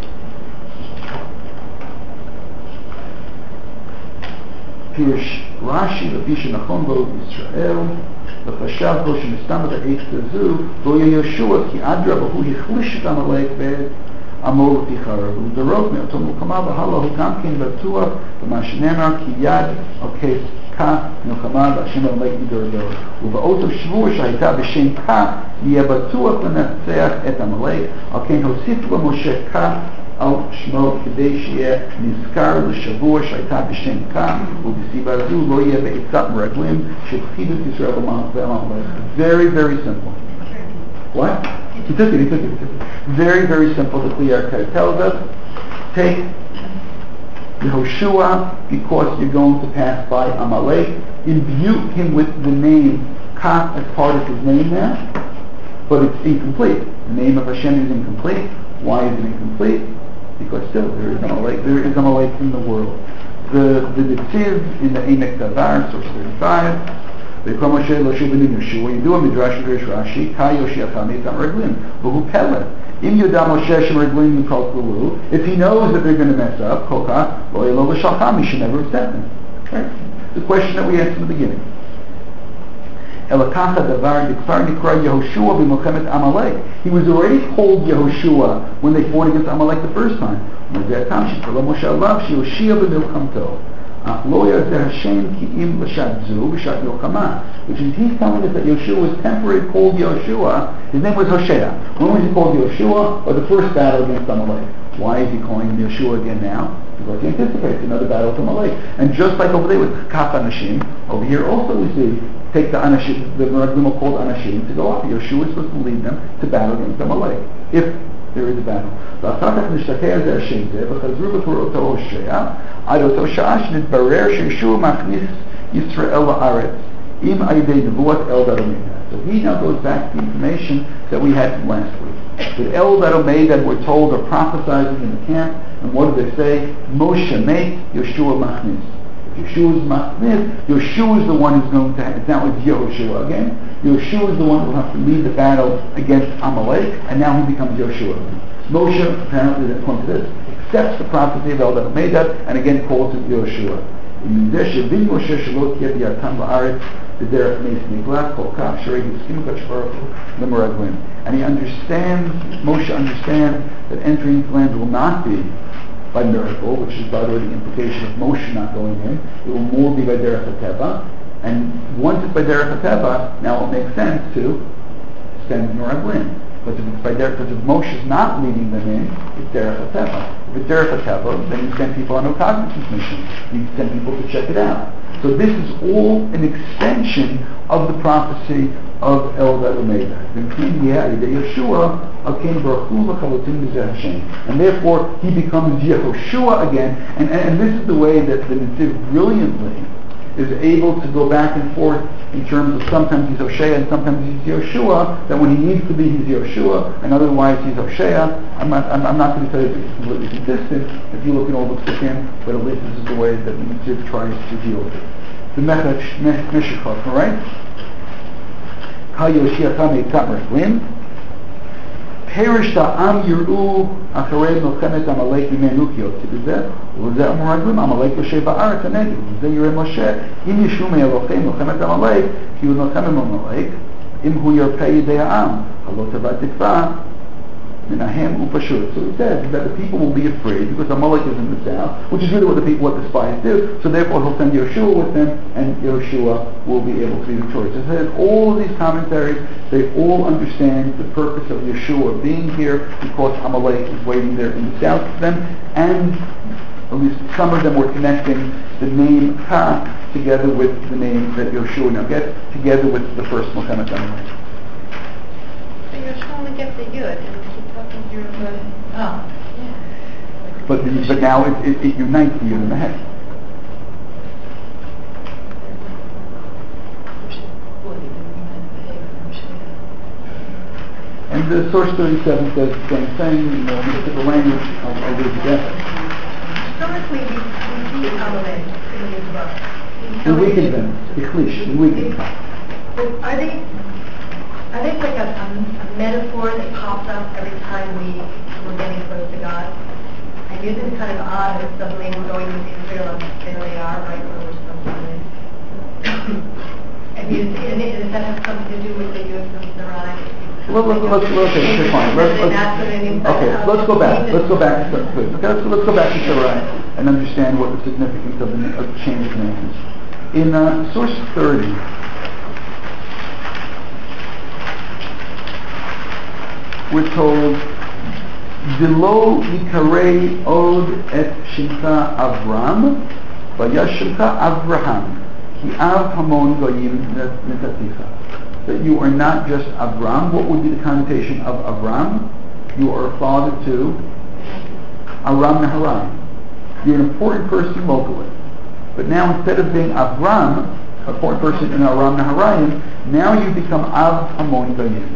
Pirush Rashi, Rabisha Nachon Bo Yisrael, L'chashav Bo Shemistam B'Ha'etz Hazu, Bo Yehoshua Ki Adra B'Hu Yichlish Et Amalek Ve'et Amo L'Ticharav U'Darov Me'otom L'Kama V'Hala Hu Gam Ken B'Tuach V'ma Shenemar Ki Yad Okes Ka Milchama V'Hashem Amalek Yidordo U'Ba'otav Shvur Sh'Hayta B'Shem Ka Yeh B'Tuach L'Natzeach Et Amalek Al Ken Hosif L'Moshe Ka Al Shmo K'dei Sheyeh Nizkar L'Shavua Sh'Hayta B'Shem Ka U'B'Siba Zu Lo Yeh Be'etzat Meraglim Shechidut Yisrael B'Amalek. Very, very simple. What? He took it. Very, very simple. The Kli Yakar tells us, take Yehoshua because you're going to pass by Amalek, imbue him with the name Kaf as part of his name now, but it's incomplete. The name of Hashem is incomplete. Why is it incomplete? Because still there is Amalek in the world. The Netziv in the Emek Davar, source 35, V'yikra Moshe L'Yoshev ben Yoshua, you do a midrash Pirush Rashi, Ka Yoshecha Me'etzat Meraglim, V'hu Peled. Im Yoda Moshe Shemeraglim Yikol Kulu, if he knows that they're going to mess up, Koka Lo Yelo L'Shalcham, he should never have sent them. Right? The question that we asked in the beginning. He was already called Yehoshua when they fought against Amalek the first time. Which is, he's telling us that Yeshua was temporarily called Yehoshua. His name was Hoshea. When was he called Yehoshua? Or the first battle against Amalek. Why is he calling him Yeshua again now? Because he anticipates another battle with Amalek. And just like over there with Kaf Anashim, over here also we see, take the Anashim, the Meraglim are called Anashim, to go up. Yeshua is supposed to lead them to battle against Amalek, if there is a battle. So he now goes back to the information that we had from last week. That El Omeid we're told are prophesizing in the camp, and what do they say? Moshe mate, Yeshua machnis. If Yeshua is machnis, Yeshua is the one who's going to, it's now it's Yehoshua again. Yeshua is the one who will have to lead the battle against Amalek, and now he becomes Yeshua. Moshe, apparently, according to this, accepts the prophecy of El Omeid and again calls it Yehoshua. And he understands, Moshe understands that entering into land will not be by miracle, which is by the way the implication of Moshe not going in. It will more be by derech hateva. And once it's by derech hateva, now it makes sense to send meraglim. Because if Moshe is not leading them in, it's derech hateva. If it's derech hateva, then you send people on a cognizance mission. You send people to check it out. So this is all an extension of the prophecy of El Omeid. And therefore he becomes Yehoshua again. And this is the way that the Netziv brilliantly is able to go back and forth in terms of sometimes he's Hoshea and sometimes he's Yehoshua, that when he needs to be he's Yehoshua and otherwise he's Hoshea. I'm not going to tell you that it's completely consistent if you look at all the psukim, but at least this is the way that the Netziv tries to deal with it. The Meshachot, all right? Kal Yoshia Kamei Kamar Glim. Perish ta'am yir'u acharei milchemet Amalek mimenu ki yotzi b'zeh u'zeh amoraglim Amalek yoshev ba'aretz haneged u'zeh yireh Moshe im yishu me'elokei milchemet Amalek ki hu milchemet Amalek im hu yarpei yidei ha'am halo tavat tikva minahem u'pashut. So it says that the people will be afraid because Amalek is in the south, which is really what the spies do. So therefore he'll send Yehoshua with them, and Yehoshua will be able to be victorious. It says all of these commentaries, they all understand the purpose of Yeshua being here because Amalek is waiting there in the south of them, and at least some of them were connecting the name Ka together with the name that Yehoshua now gets, together with the first Milchemet Amalek. So Yehoshua only gets the Yud, and keep talking to your But now it unites the Yud and the Het. And the source 37 says the same thing. Look at the language. I'll read it together. Historically, we see Amalek in the book. The weakened them, the Klish, the weakened. But are they like a metaphor that pops up every time we're getting close to God? And isn't it kind of odd that suddenly we're going with Israel and there they are, right where we're supposed to live? And does that have something to do with the Yud from Sarai? Let's go back. Let's go back to Sarai and understand what the significance of the change of name is. In source 30, we're told, "Dilo yikarei od et shimcha Avram, vayashimcha Avraham, ki av hamon goyim netaticha." That you are not just Avram. What would be the connotation of Avram? You are a father to Aram Naharayim. You're an important person locally. But now instead of being Avram, an important person in Aram Naharayim, now you become Av Hamon Goyim.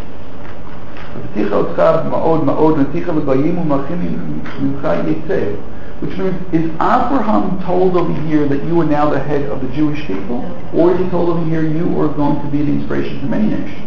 Which means, is Abraham told over here that you are now the head of the Jewish people? Or is he told over here you are going to be the inspiration for many nations?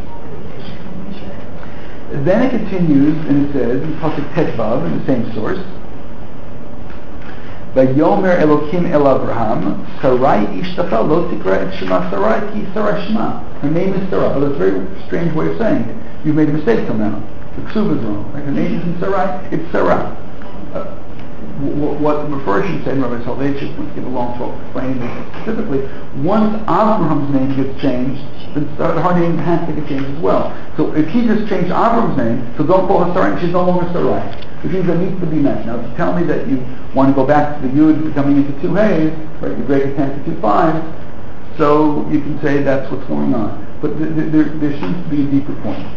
Then it continues and it says, in Pasuk Tetvav, in the same source, Vayomer Elokim El Abraham, Sarai Ishtacha Lo Tikra Et Shema Sarai Ki Sarai Shema. Her name is Sarai, but it's a very strange way of saying it. You've made a mistake till now. The ksuba is wrong. Like her name isn't Sarai, it's Sarah. What the Mepharshim said, Rabbi Soloveitchik would give a long talk explaining this specifically. Once Avraham's name gets changed, then her name has to get changed as well. So if he just changed Avraham's name, so don't call her Sarai, she's no longer Sarai. Which means there needs to be met. Now if you tell me that you want to go back to the Yud becoming into two Hayes, right, you break a 10 to two 5s, so you can say that's what's going on. But there seems to be a deeper point.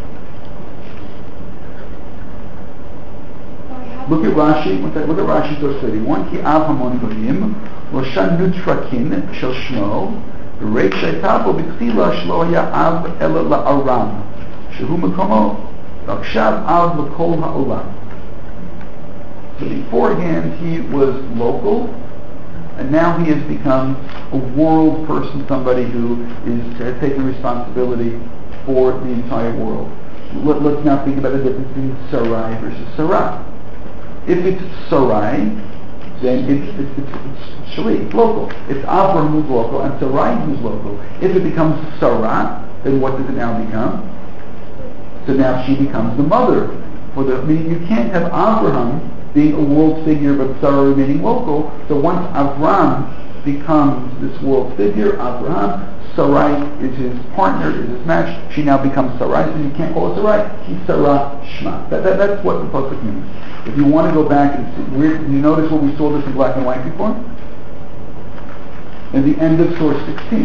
Look at Rashi. Look at Rashi source 31. Ki av hamon goyim loshan nutrakin shel shmo reik sheitabo b'tchila shlo haya av ela la'aram shehu mekomo v'akshav av l'kol ha'olam. So beforehand he was local, and now he has become a world person, somebody who has taken responsibility for the entire world. Let's now think about the difference between Sarai versus Sarah. If it's Sarai, then it's Shali, it's local. It's Avram who's local and Sarai who's local. If it becomes Sarah, then what does it now become? So now she becomes the mother. You can't have Abraham being a world figure but Sarah remaining local. So once Avram becomes this world figure, Abraham, Sarai is his partner, is his match. She now becomes Sarai, so you can't call her Sarai. She's Sarah Shema. That's what the pasuk means. If you want to go back and see, you notice when we saw this in black and white before? In the end of source 16.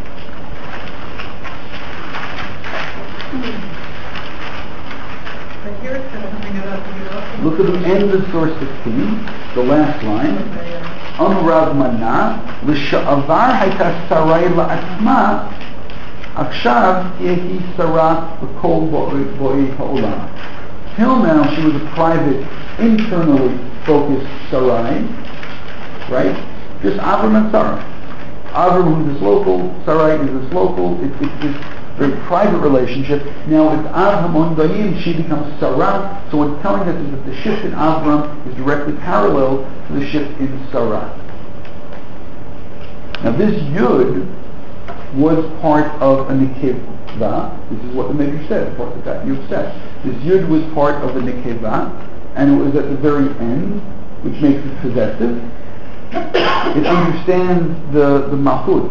But here it's something about Look at the end of source 16, the last line. Rav Mana, l'sha'avar hayta Sarai la'atzma, akshav yehi Sarah v'kol bo'ei ha'olam. Till now she was a private, internally focused Sarai, right? Just Avram and Sarah. Avram who's this local, Sarai is this local, it's this very private relationship. Now it's Avram Goyim, she becomes Sarah, so what's telling us is that the shift in Avram is directly parallel to the shift in Sarah. Now this Yud was part of a Nekeva. This is what the Midrash said, part of that Yud said. This Yud was part of the Nekeva, and it was at the very end, which makes it possessive. It understands the Malchut,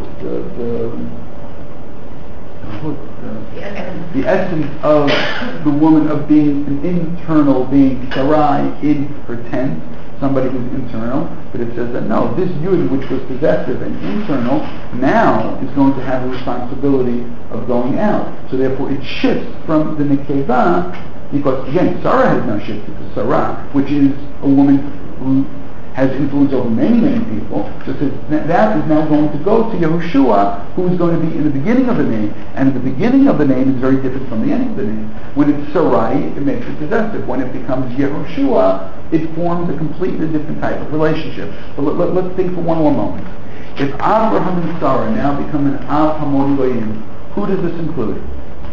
the essence of the woman, of being an internal being, Sarai in her tent, somebody who's internal, but it says that no, this Yud, which was possessive and internal, now is going to have a responsibility of going out. So therefore it shifts from the Nekeva, because again, Sarah has now shifted to Sarah, which is a woman who has influence over many, many people. So it says that is now going to go to Yehoshua, who is going to be in the beginning of the name. And the beginning of the name is very different from the end of the name. When it's Sarai, it makes it possessive. When it becomes Yehoshua, it forms a completely different type of relationship. But let's think for one more moment. If Abraham and Sarah now become an Av Hamon Goyim, who does this include?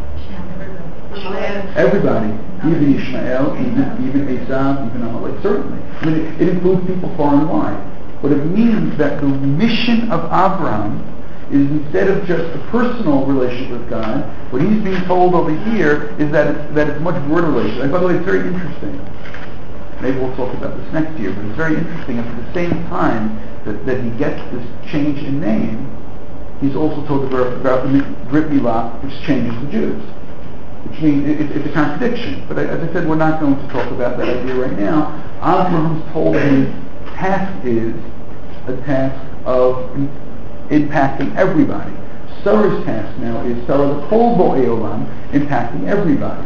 Everybody, even Ishmael, even Esau, even Amalek, certainly. I mean, it includes people far and wide. But it means that the mission of Abraham is, instead of just a personal relationship with God, what he's being told over here is that it's a much broader relationship. And by the way, it's very interesting. Maybe we'll talk about this next year, but it's very interesting. At the same time that he gets this change in name, he's also told about the Brit Milah, which changes the Jews. Which means it's a contradiction. But as I said, we're not going to talk about that idea right now. Abraham's told his task is a task of impacting everybody. Sarah's task now is Sarah the Kol Bo'ei Olam, impacting everybody.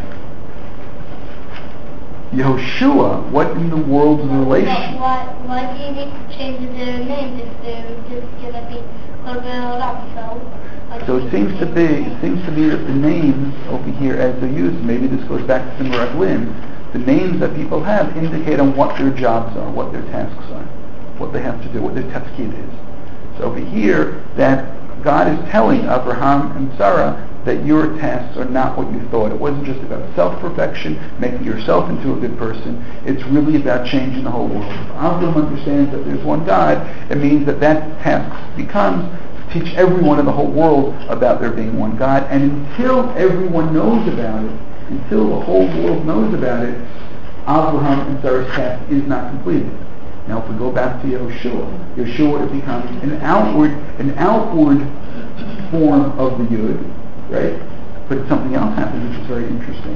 Yehoshua, what in the world's relation? Why do you need to change the name just gonna be Kol Bo'ei Olam? So it seems to be that the names over here, as they're used, maybe this goes back to Simrat Lin, the names that people have indicate on what their jobs are, what their tasks are, what they have to do, what their tafkid is. So over here, that God is telling Abraham and Sarah that your tasks are not what you thought. It wasn't just about self-perfection, making yourself into a good person. It's really about changing the whole world. If Avram understands that there's one God, it means that task becomes to teach everyone in the whole world about there being one God. And until everyone knows about it, until the whole world knows about it, Abraham and Sarah's task is not completed. Now, if we go back to Yehoshua, it becomes an outward form of the Yud, right? But something else happens, which is very interesting.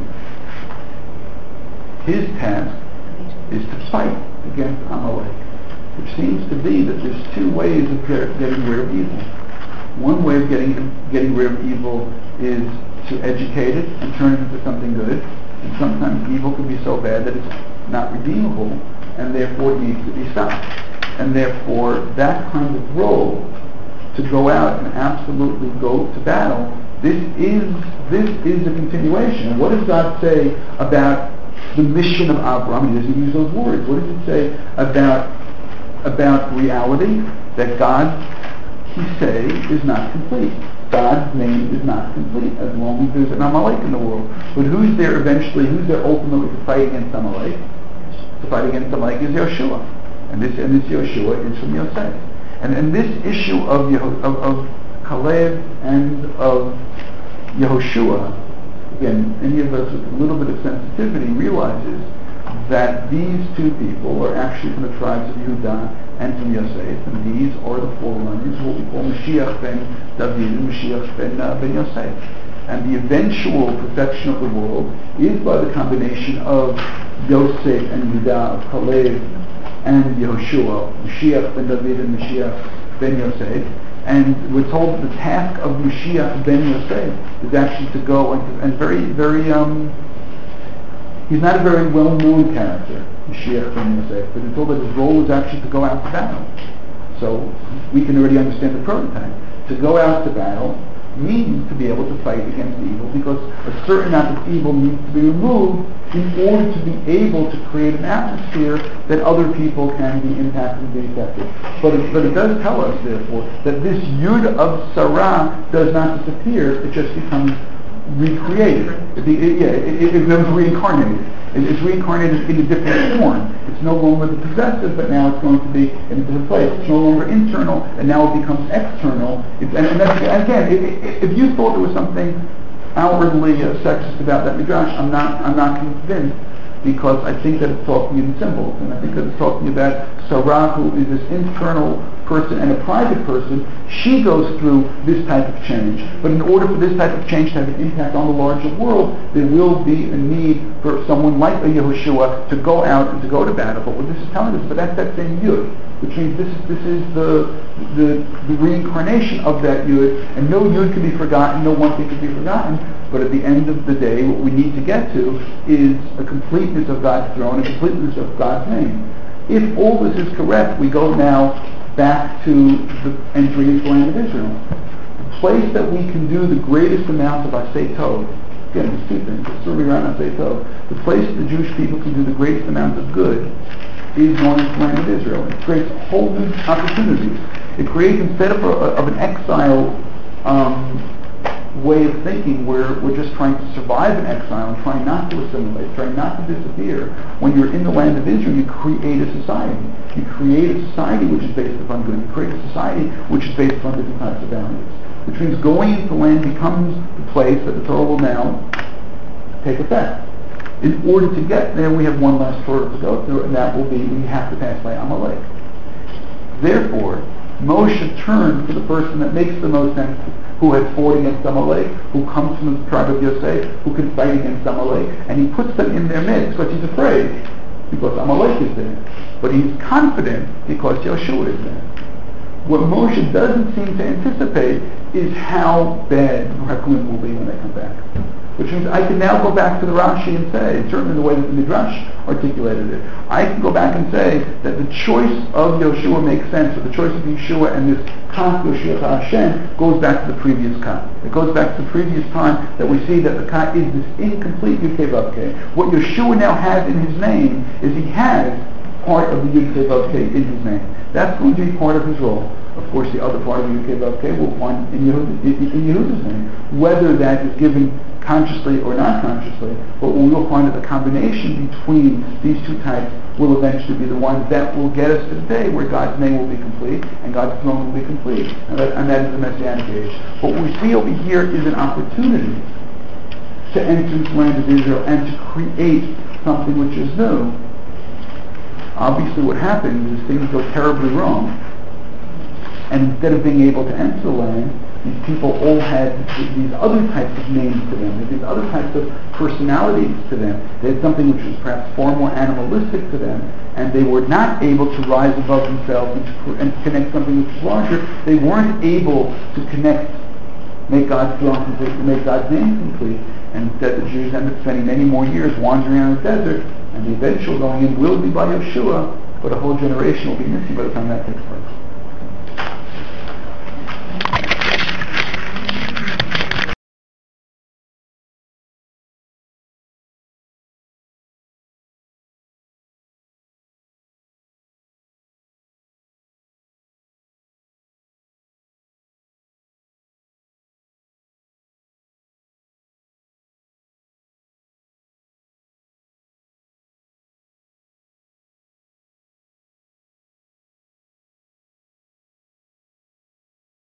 His task is to fight against Amalek, which seems to be that there's two ways of getting rid of evil. One way of getting rid of evil is to educate it and turn it into something good. And sometimes evil can be so bad that it's not redeemable, and therefore it needs to be stopped. And therefore that kind of role, to go out and absolutely go to battle, this is a continuation. And what does God say about the mission of Abraham? He doesn't use those words. What does it say about reality? That God, he say, is not complete. God's name is not complete as long as there's an Amalek in the world. But who's there ultimately to fight against Amalek? To fight against Amalek is Yehoshua. And this Yehoshua is from Yosef. And this issue of Caleb and of Yehoshua, again, any of us with a little bit of sensitivity realizes that these two people are actually from the tribes of Yehudah and from Yosef, and these are the forerunners, what we call Mashiach ben David and Mashiach ben Yosef. And the eventual perfection of the world is by the combination of Yosef and Yehudah, of Caleb and Yehoshua, Mashiach ben David and Mashiach ben Yosef. And we're told that the task of Mashiach ben Yosef is actually to go and very, he's not a very well-known character, Mashiach ben Yosef, but we're told that his role is actually to go out to battle. So we can already understand the prototype. To go out to battle means to be able to fight against evil, because a certain amount of evil needs to be removed in order to be able to create an atmosphere that other people can be impacted and be affected. But it does tell us, therefore, that this Yud of Sarah does not disappear, it just becomes recreated. It becomes reincarnated. It's reincarnated in a different form. It's no longer the possessive, but now it's going to be in a different place. It's no longer internal, and now it becomes external. And again, if you thought there was something outwardly sexist about that midrash, I'm not convinced, because I think that it's talking in symbols, and I think that it's talking about Sarah, who is this internal person and a private person. She goes through this type of change. But in order for this type of change to have an impact on the larger world, there will be a need for someone like a Yehoshua to go out and to go to battle. But what this is telling us, but that's that same Yud, which means this is the reincarnation of that Yud, and no Yud can be forgotten, no one thing can be forgotten. But at the end of the day, what we need to get to is a completeness of God's throne, a completeness of God's name. If all this is correct, we go now back to the entry into the land of Israel. The place that we can do the greatest amount of Aseh Tov, again, there's two things, it's certainly around Aseh Tov. The place that the Jewish people can do the greatest amount of good is going into the land of Israel. It creates whole new opportunities. It creates, instead of an exile way of thinking where we're just trying to survive in exile and trying not to assimilate, trying not to disappear. When you're in the land of Israel, you create a society. You create a society which is based upon good. You create a society which is based upon different types of values. Which means going into the land becomes the place that the Torah will now take effect. In order to get there, we have one last Torah to go through, and that will be we have to pass by Amalek. Therefore, Moshe turned to the person that makes the most sense, who has fought against Amalek, who comes from the tribe of Yosef, who can fight against Amalek, and he puts them in their midst, but he's afraid because Amalek is there. But he's confident because Yehoshua is there. What Moshe doesn't seem to anticipate is how bad Rechuim will be when they come back. Which means I can now go back to the Rashi and say, certainly the way that the Midrash articulated it, I can go back and say that the choice of Yehoshua makes sense, or the choice of Yeshua and this Kaf Yoshua Hashem goes back to the previous Kaf. It goes back to the previous time that we see that the Kaf is this incomplete Yud Kei Vav Kei. What Yeshua now has in his name is he has part of the Yud Kei Vav Kei in his name. That's going to be part of his role, of Of course, the other part of UK we'll find in Yehuda's name. Whether that is given consciously or not consciously, but we will find that the combination between these two types will eventually be the ones that will get us to the day where God's name will be complete and God's throne will be complete. And that is the Messianic age. What we see over here is an opportunity to enter into the land of Israel and to create something which is new. Obviously what happens is things go terribly wrong. And instead of being able to enter the land, these people all had these other types of names to them, these other types of personalities to them. They had something which was perhaps far more animalistic to them, and they were not able to rise above themselves and to connect something which was larger. They weren't able to connect, make God's throne complete, make God's name complete. And instead the Jews end up spending many more years wandering around the desert, and the eventual going in will be by Yeshua, but a whole generation will be missing by the time that takes place.